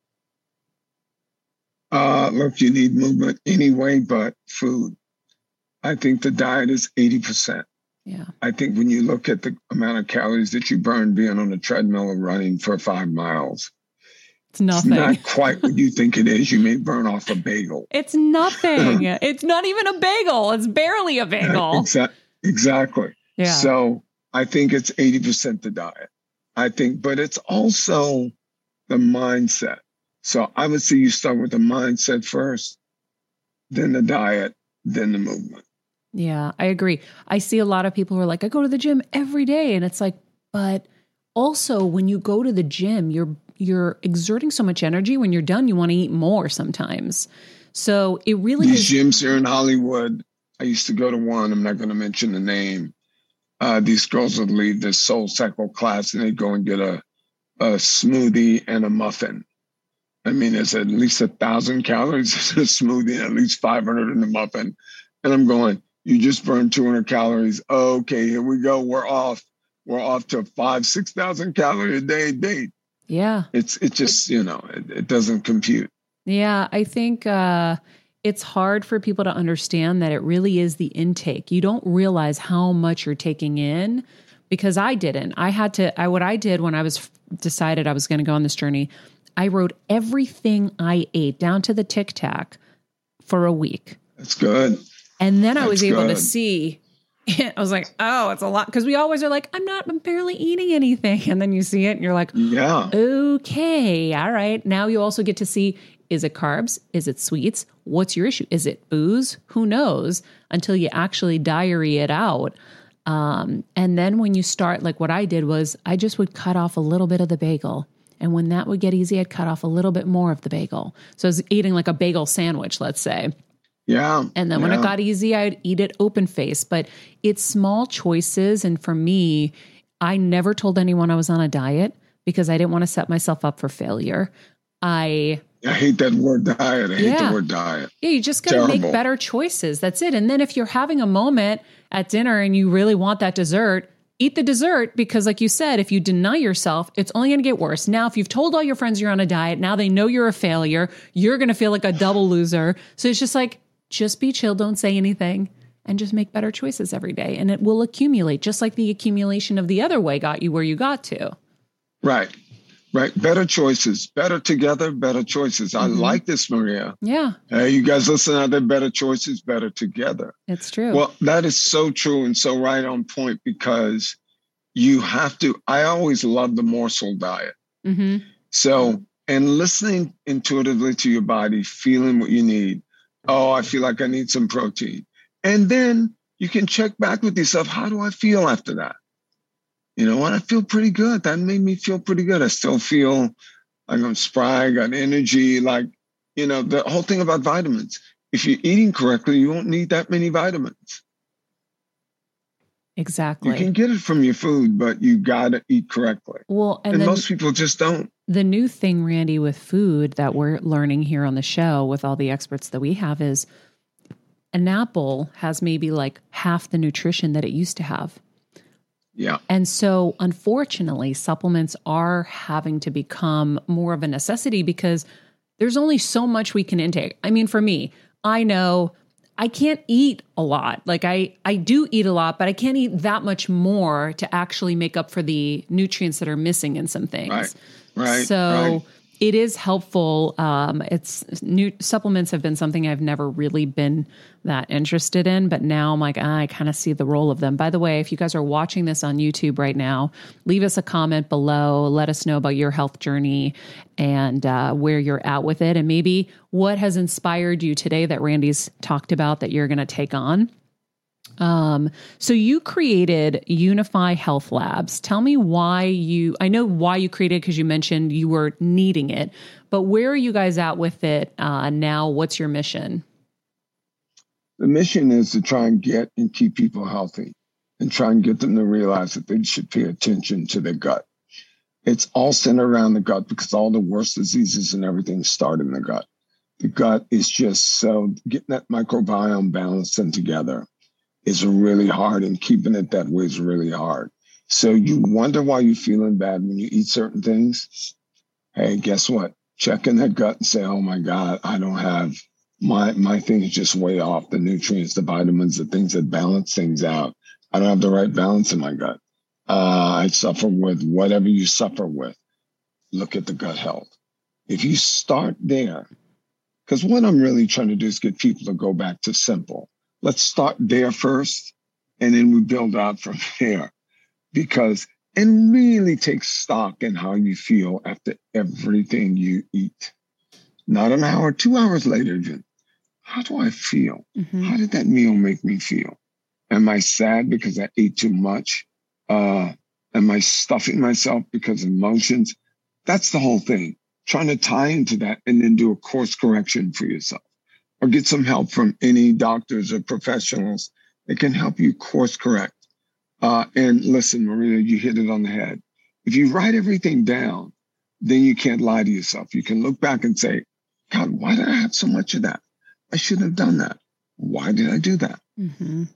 Uh, look, you need movement anyway, but food. I think the diet is eighty percent. Yeah. I think when you look at the amount of calories that you burn being on a treadmill or running for five miles, It's nothing. it's not quite what you think it is. You may burn off a bagel. It's nothing. It's not even a bagel. It's barely a bagel. Exa- exactly. Yeah. So I think it's eighty percent the diet. I think, but it's also the mindset. So I would say you start with the mindset first, then the diet, then the movement. Yeah, I agree. I see a lot of people who are like, I go to the gym every day. And it's like, but also when you go to the gym, you're you're exerting so much energy. When you're done, you want to eat more sometimes. So it really These is. gyms here in Hollywood, I used to go to one, I'm not going to mention the name. Uh, these girls would leave this Soul Cycle class and they'd go and get a, a smoothie and a muffin. I mean, it's at least a thousand calories in a smoothie and at least five hundred in a muffin. And I'm going, you just burned two hundred calories. Okay, here we go. We're off. We're off to five, six thousand calorie a day date. Yeah. It's, it just, you know, it, it doesn't compute. Yeah. I think, uh, it's hard for people to understand that it really is the intake. You don't realize how much you're taking in, because I didn't. I had to, I, what I did when I was decided I was going to go on this journey, I wrote everything I ate down to the Tic Tac for a week. That's good. And then I That's was able good. to see, I was like, oh, it's a lot. Cause we always are like, I'm not, I'm barely eating anything. And then you see it and you're like, Yeah. okay, all right. Now you also get to see, is it carbs? Is it sweets? What's your issue? Is it booze? Who knows, until you actually diary it out. Um, and then when you start, like what I did was I just would cut off a little bit of the bagel. And when that would get easy, I'd cut off a little bit more of the bagel. So I was eating like a bagel sandwich, let's say. Yeah. And then when yeah. it got easy, I'd eat it open face. But it's small choices. And for me, I never told anyone I was on a diet because I didn't want to set myself up for failure. I... I hate that word diet. I hate Yeah. the word diet. Yeah, you just got to make Terrible. better choices. That's it. And then if you're having a moment at dinner and you really want that dessert, eat the dessert, because like you said, if you deny yourself, it's only going to get worse. Now, if you've told all your friends you're on a diet, now they know you're a failure, you're going to feel like a double loser. So it's just like, just be chill, don't say anything, and just make better choices every day. And it will accumulate, just like the accumulation of the other way got you where you got to. Right. Right. Better choices. Better together, better choices. I Mhm. like this, Maria. Yeah, Hey, you guys listen out there. Better choices, better together. it's true. Well, that is so true and so right on point, because you have to, I always love the morsel diet. hmm So, and listening intuitively to your body, feeling what you need. Oh, I feel like I need some protein. And then you can check back with yourself. How do I feel after that? You know what? I feel pretty good. That made me feel pretty good. I still feel like I'm spry, I got energy. Like, you know, the whole thing about vitamins. If you're eating correctly, you won't need that many vitamins. Exactly. You can get it from your food, but you got to eat correctly. Well, and, And, then most people just don't. the new thing, Randy, with food that we're learning here on the show with all the experts that we have is an apple has maybe like half the nutrition that it used to have. Yeah. And so, unfortunately, supplements are having to become more of a necessity because there's only so much we can intake. I mean, for me, I know I can't eat a lot. Like I, I do eat a lot, but I can't eat that much more to actually make up for the nutrients that are missing in some things. Right. Right. So right. it is helpful. Um, it's new supplements have been something I've never really been that interested in, but now I'm like, ah, I kind of see the role of them. By the way, if you guys are watching this on YouTube right now, leave us a comment below. Let us know about your health journey and uh, where you're at with it, and maybe what has inspired you today that Randy's talked about that you're going to take on. Um, so you created Unify Health Labs. Tell me why you, I know why you created, because you mentioned you were needing it, but where are you guys at with it uh, now? What's your mission? The mission is to try and get and keep people healthy and try and get them to realize that they should pay attention to their gut. It's all centered around the gut because all the worst diseases and everything start in the gut. The gut is just so, getting that microbiome balanced and together is really hard, and keeping it that way is really hard. So you wonder why you're feeling bad when you eat certain things. Hey, guess what? Check in that gut and say, oh my God, I don't have, my, my thing is just way off. The nutrients, the vitamins, the things that balance things out. I don't have the right balance in my gut. Uh, I suffer with whatever you suffer with. Look at the gut health. If you start there, because what I'm really trying to do is get people to go back to simple. Let's start there first, and then we build out from there. Because, and really take stock in how you feel after everything you eat. Not an hour, two hours later, even. How do I feel? Mm-hmm. How did that meal make me feel? Am I sad because I ate too much? Uh, am I stuffing myself because of emotions? That's the whole thing. Trying to tie into that and then do a course correction for yourself or get some help from any doctors or professionals that can help you course correct. Uh, and listen, Maria, you hit it on the head. If you write everything down, then you can't lie to yourself. You can look back and say, God, why did I have so much of that? I shouldn't have done that. Why did I do that? Mm-hmm.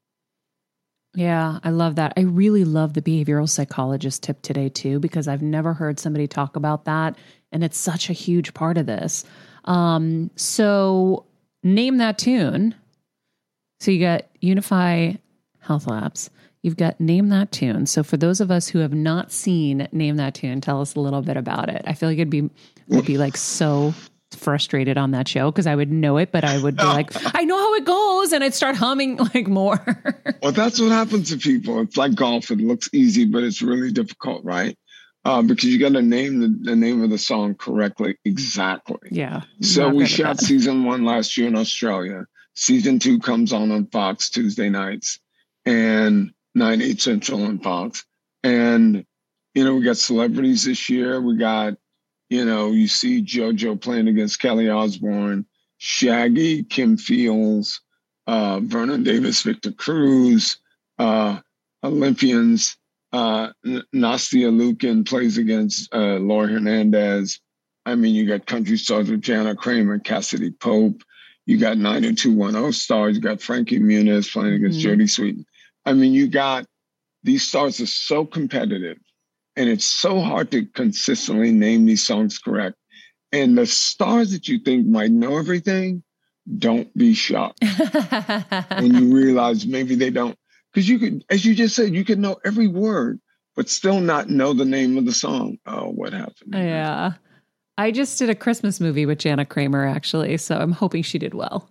Yeah, I love that. I really love the behavioral psychologist tip today too, because I've never heard somebody talk about that. And it's such a huge part of this. Um, so name that tune. So you got Unify Health Labs. You've got Name That Tune. So for those of us who have not seen Name That Tune, tell us a little bit about it. I feel like it'd be, I'd be like so frustrated on that show because I would know it, but I would be like, I know how it goes. And I'd start humming like more. Well, that's what happens to people. It's like golf. It looks easy, but it's really difficult, right? Uh, because you got to name the, the name of the song correctly. Exactly. Yeah. So we shot season one last year in Australia. Season two comes on on Fox Tuesday nights and nine, eight Central on Fox. And, you know, we got celebrities this year. We got, you know, you see JoJo playing against Kelly Osbourne, Shaggy, Kim Fields, uh, Vernon Davis, Victor Cruz, uh, Olympians. Uh, Nastia Lukin plays against uh, Laura Hernandez. I mean, you got country stars with Jana Kramer, Cassidy Pope. You got nine oh two one oh stars. You got Frankie Muniz playing against mm-hmm. Jodie Sweetin. I mean, you got these stars are so competitive, and it's so hard to consistently name these songs correct. And the stars that you think might know everything, don't be shocked when you realize maybe they don't. Because you could, as you just said, you could know every word, but still not know the name of the song. Oh, what happened? Yeah. I just did a Christmas movie with Jana Kramer, actually, so I'm hoping she did well.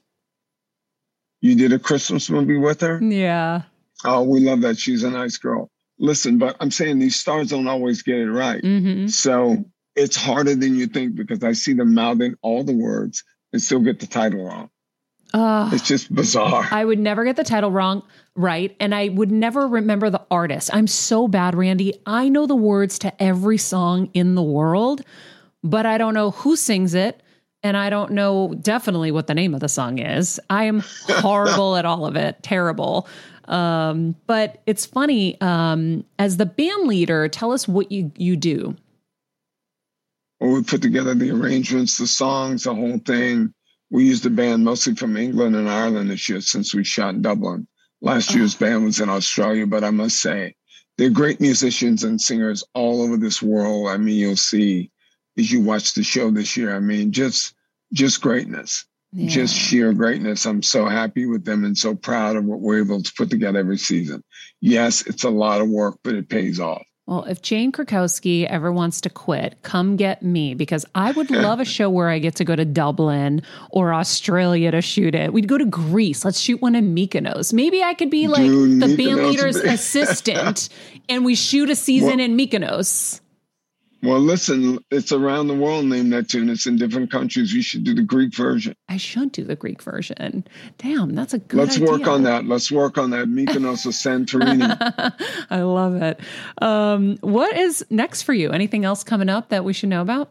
You did a Christmas movie with her? Yeah. Oh, we love that. She's a nice girl. Listen, but I'm saying these stars don't always get it right. Mm-hmm. So it's harder than you think because I see them mouthing all the words and still get the title wrong. Uh, it's just bizarre. I would never get the title wrong, right? And I would never remember the artist. I'm so bad, Randy. I know the words to every song in the world, but I don't know who sings it. And I don't know definitely what the name of the song is. I am horrible at all of it. Terrible. Um, but it's funny. Um, as the band leader, tell us what you, you do. Well, we put together the arrangements, the songs, the whole thing. We used the band mostly from England and Ireland this year since we shot in Dublin. Last year's oh. band was in Australia, but I must say, they're great musicians and singers all over this world. I mean, you'll see as you watch the show this year, I mean, just just greatness, yeah. just sheer greatness. I'm so happy with them and so proud of what we're able to put together every season. Yes, it's a lot of work, but it pays off. Well, if Jane Krakowski ever wants to quit, come get me, because I would love a show where I get to go to Dublin or Australia to shoot it. We'd go to Greece. Let's shoot one in Mykonos. Maybe I could be like Dude, the Mykonos band leader's assistant and we shoot a season well, in Mykonos. Well, listen, it's around the world named that tune. It's in different countries. You should do the Greek version. I should do the Greek version. Damn, that's a good Let's idea. work on that. Let's work on that. Mykonos or Santorini. I love it. Um, what is next for you? Anything else coming up that we should know about?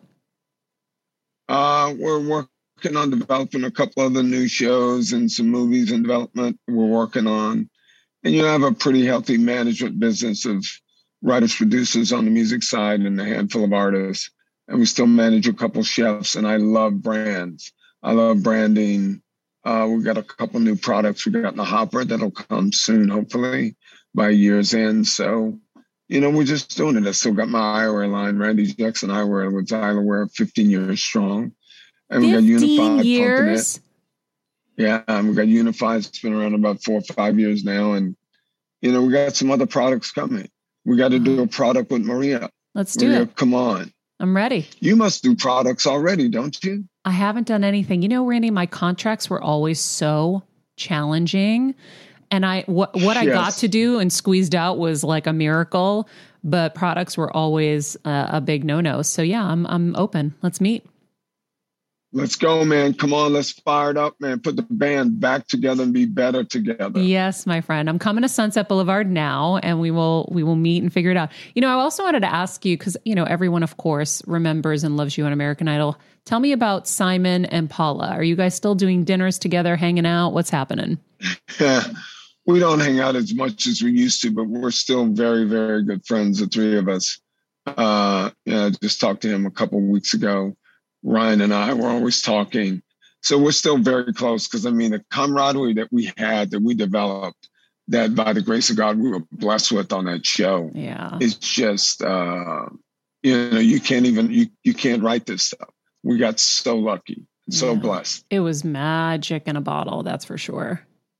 Uh, we're working on developing a couple other new shows and some movies in development we're working on. And you have a pretty healthy management business of writers, producers on the music side and a handful of artists. And we still manage a couple chefs, and I love brands. I love branding. Uh, we've got a couple new products. We've got the Hopper that'll come soon, hopefully, by year's end. So, you know, we're just doing it. I still got my eyewear line, Randy Jackson Eyewear with Eyewear, fifteen years strong. And we got Unified years? Yeah, and we got Unified. It's been around about four or five years now. And, you know, we got some other products coming. We got to do a product with Maria. Let's do Maria, it. Come on. I'm ready. You must do products already, don't you? I haven't done anything. You know, Randy, my contracts were always so challenging. And I what, what I yes. got to do and squeezed out was like a miracle. But products were always uh, a big no-no. So, yeah, I'm I'm open. Let's meet. Let's go, man. Come on, let's fire it up, man. Put the band back together and be better together. Yes, my friend. I'm coming to Sunset Boulevard now, and we will we will meet and figure it out. You know, I also wanted to ask you, because, you know, everyone, of course, remembers and loves you on American Idol. Tell me about Simon and Paula. Are you guys still doing dinners together, hanging out? What's happening? We don't hang out as much as we used to, but we're still very, very good friends, the three of us. Uh, yeah, I just talked to him a couple of weeks ago. Ryan and I were always talking. So we're still very close because, I mean, the camaraderie that we had, that we developed, that by the grace of God, we were blessed with on that show. Yeah. It's just, uh, you know, you can't even, you, you can't write this stuff. We got so lucky, so Yeah. blessed. It was magic in a bottle, that's for sure.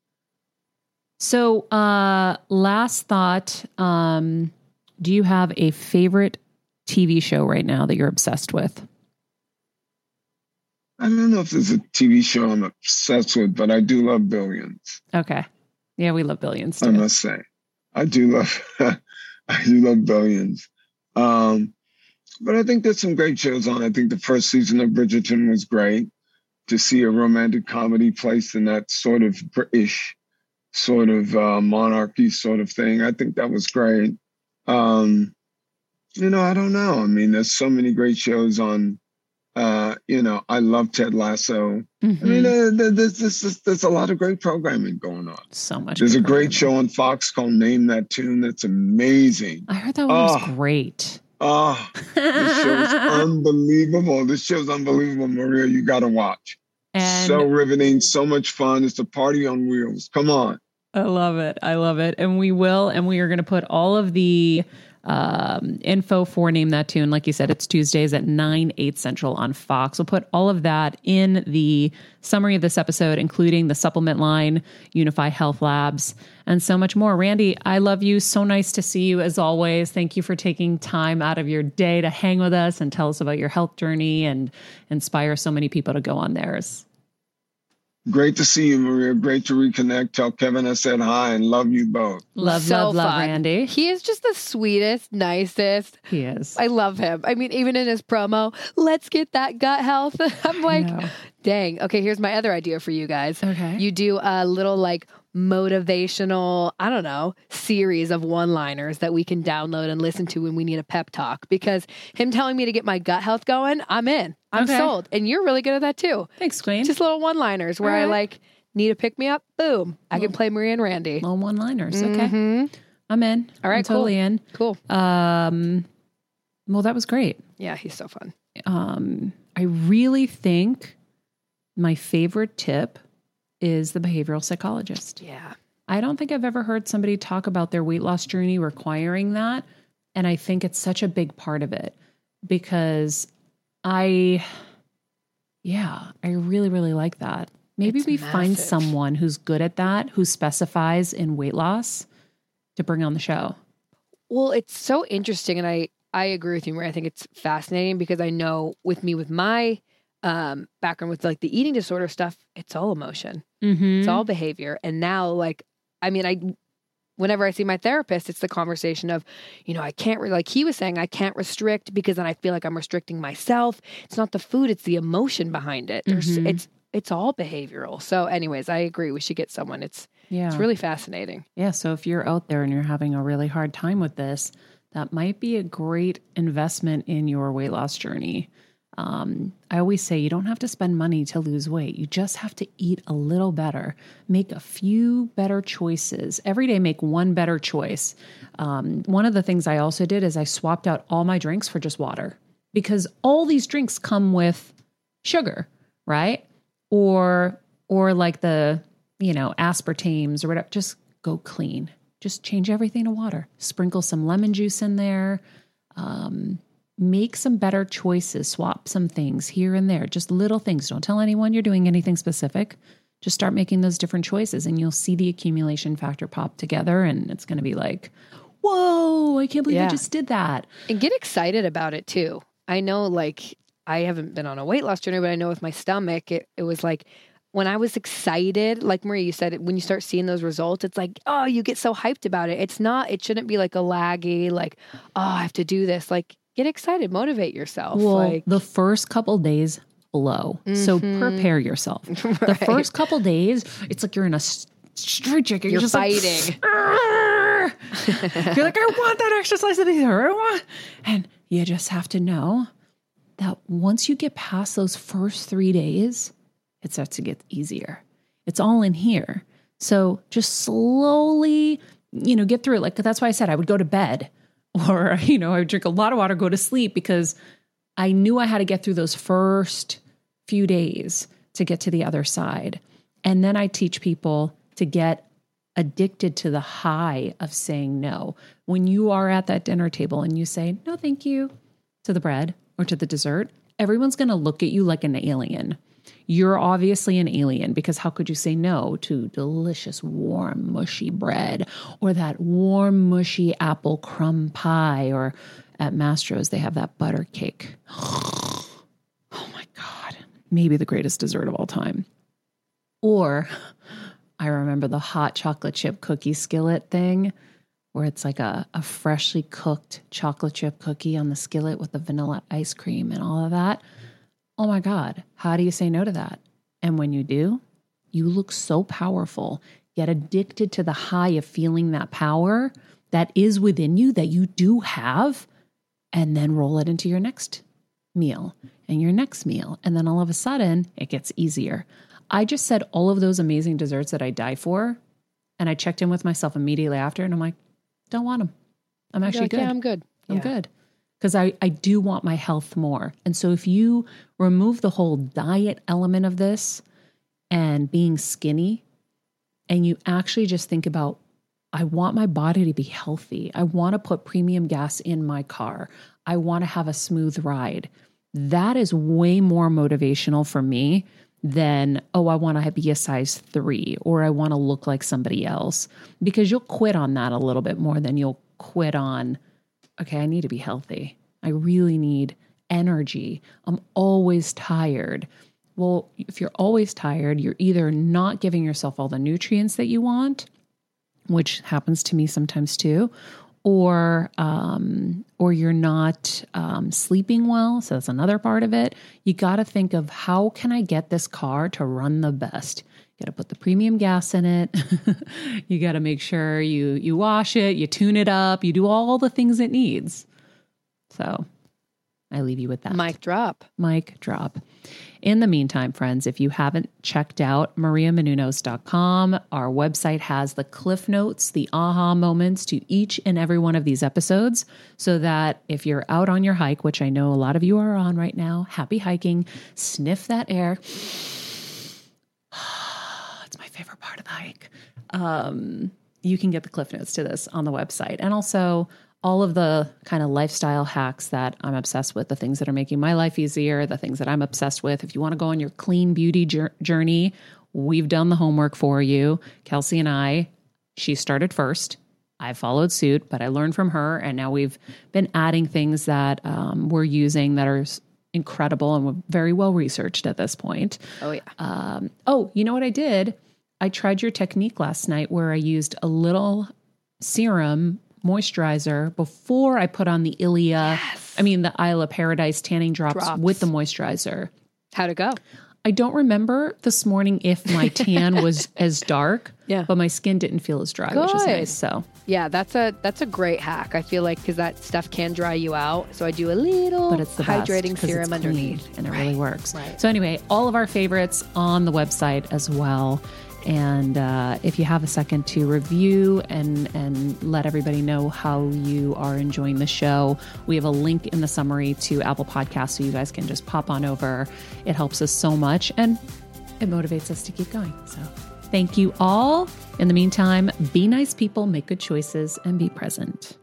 So, uh, last thought, um, do you have a favorite T V show right now that you're obsessed with? I don't know if there's a T V show I'm obsessed with, but I do love Billions. Okay. Yeah, we love Billions too. I must say, I do love, I do love Billions. Um, but I think there's some great shows on. I think the first season of Bridgerton was great. To see a romantic comedy placed in that sort of British, sort of uh, monarchy sort of thing, I think that was great. Um, you know, I don't know. I mean, there's so many great shows on. Uh, you know, I love Ted Lasso. Mm-hmm. I mean, uh, there's, there's, there's a lot of great programming going on. So much. There's a good great programming. show on Fox called Name That Tune that's amazing. I heard that one Oh. was great. Oh, this show's unbelievable. This show's unbelievable, Maria. You got to watch. And So riveting, so much fun. It's a party on wheels. Come on. I love it. I love it. And we will, and we are going to put all of the um, info for Name That Tune. Like you said, it's Tuesdays at nine, eight Central on Fox. We'll put all of that in the summary of this episode, including the supplement line, Unify Health Labs, and so much more. Randy, I love you. So nice to see you as always. Thank you for taking time out of your day to hang with us and tell us about your health journey and inspire so many people to go on theirs. Great to see you, Maria. Great to reconnect. Tell Kevin I said hi and love you both. Love, So love, love, fun. Randy. He is just the sweetest, nicest. He is. I love him. I mean, even in his promo, let's get that gut health. I'm like, know. dang. Okay, here's my other idea for you guys. Okay. You do a little like motivational, I don't know, series of one-liners that we can download and listen to when we need a pep talk. Because him telling me to get my gut health going, I'm in. I'm Okay. sold. And you're really good at that too. Thanks, Queen. Just little one-liners where All I right. like need a pick me up. Boom. I can play Maria and Randy. Little one-liners. Okay. Mhm. I'm in. All right, I'm totally in. Cool. Um, well, that was great. Yeah, he's so fun. Um, I really think my favorite tip is the behavioral psychologist. Yeah. I don't think I've ever heard somebody talk about their weight loss journey requiring that. And I think it's such a big part of it because I, yeah, I really, really like that. Maybe It's we find massive. someone who's good at that, who specifies in weight loss to bring on the show. Well, it's so interesting, and I I agree with you, Maria. I think it's fascinating because I know with me with my um, background with like the eating disorder stuff, it's all emotion, Mm-hmm. it's all behavior, and now like I mean I. Whenever I see my therapist, it's the conversation of, you know, I can't, re- like he was saying, I can't restrict because then I feel like I'm restricting myself. It's not the food, it's the emotion behind it. There's, Mhm. it's, it's all behavioral. So anyways, I agree. We should get someone. It's, Yeah. it's really fascinating. Yeah. So if you're out there and you're having a really hard time with this, that might be a great investment in your weight loss journey. Um, I always say you don't have to spend money to lose weight. You just have to eat a little better, make a few better choices every day, make one better choice. Um, one of the things I also did is I swapped out all my drinks for just water because all these drinks come with sugar, right? Or, or like the, you know, aspartames or whatever, just go clean. Just change everything to water. Sprinkle some lemon juice in there. Um, make some better choices. Swap some things here and there. Just little things. Don't tell anyone you're doing anything specific. Just start making those different choices and you'll see the accumulation factor pop together and it's going to be like, whoa, I can't believe I Yeah. just did that. And get excited about it too. I know, like, I haven't been on a weight loss journey, but I know with my stomach, it, it was like when I was excited, like Maria, you said, when you start seeing those results, it's like, oh, you get so hyped about it. It's not, it shouldn't be like a laggy, like, oh, I have to do this. Like, get excited, motivate yourself. Well, like, the first couple days blow. So prepare yourself. Right. The first couple days, it's like you're in a straight jacket. You're, You're just fighting. Like, you're like, I want that exercise that I want. And you just have to know that once you get past those first three days, it starts to get easier. It's all in here. So just slowly, you know, get through it. Like, that's why I said I would go to bed, or, you know, I would drink a lot of water, go to sleep, because I knew I had to get through those first few days to get to the other side. And then I teach people to get addicted to the high of saying no. When you are at that dinner table and you say, no, thank you, to the bread or to the dessert, everyone's going to look at you like an alien. You're obviously an alien, because how could you say no to delicious, warm, mushy bread, or that warm, mushy apple crumb pie, or at Mastro's, they have that butter cake. Oh my God. Maybe the greatest dessert of all time. Or I remember the hot chocolate chip cookie skillet thing, where it's like a, a freshly cooked chocolate chip cookie on the skillet with the vanilla ice cream and all of that. Oh my God, how do you say no to that? And when you do, you look so powerful, get addicted to the high of feeling that power that is within you, that you do have, and then roll it into your next meal and your next meal. And then all of a sudden, it gets easier. I just said all of those amazing desserts that I die for, and I checked in with myself immediately after, and I'm like, don't want them. I'm actually like, good. Yeah, I'm good. I'm Yeah. good. Because I, I do want my health more. And so if you remove the whole diet element of this and being skinny, and you actually just think about, I want my body to be healthy. I want to put premium gas in my car. I want to have a smooth ride. That is way more motivational for me than, oh, I want to be a size three, or I want to look like somebody else. Because you'll quit on that a little bit more than you'll quit on, okay, I need to be healthy. I really need energy. I'm always tired. Well, if you're always tired, you're either not giving yourself all the nutrients that you want, which happens to me sometimes too, or um, or you're not um, sleeping well. So that's another part of it. You got to think of, how can I get this car to run the best? You got to put the premium gas in it. You got to make sure you you wash it, you tune it up, you do all the things it needs. So I leave you with that. Mic drop. Mic drop. In the meantime, friends, if you haven't checked out maria menounos dot com, our website has the cliff notes, the aha moments to each and every one of these episodes, so that if you're out on your hike, which I know a lot of you are on right now, happy hiking, sniff that air. It's my favorite part of the hike. Um, you can get the cliff notes to this on the website. And also all of the kind of lifestyle hacks that I'm obsessed with, the things that are making my life easier, the things that I'm obsessed with. If you want to go on your clean beauty journey, we've done the homework for you. Kelsey and I, she started first. I followed suit, but I learned from her. And now we've been adding things that um, we're using that are incredible and we're very well researched at this point. Oh, yeah. Um, oh, you know what I did? I tried your technique last night where I used a little serum moisturizer before I put on the Ilia, Yes. I mean the Isla Paradise tanning drops, Drops. with the moisturizer. How'd it go? I don't remember this morning if my tan was as dark, Yeah. but my skin didn't feel as dry, which is Good. nice. So Yeah, that's a that's a great hack. I feel like, because that stuff can dry you out. So I do a little but it's the best hydrating 'cause serum it's clean underneath. and it Right. really works. Right. So anyway, all of our favorites on the website as well. And uh, if you have a second to review and, and let everybody know how you are enjoying the show, we have a link in the summary to Apple Podcasts, so you guys can just pop on over. It helps us so much and it motivates us to keep going. So thank you all. In the meantime, be nice people, make good choices, and be present.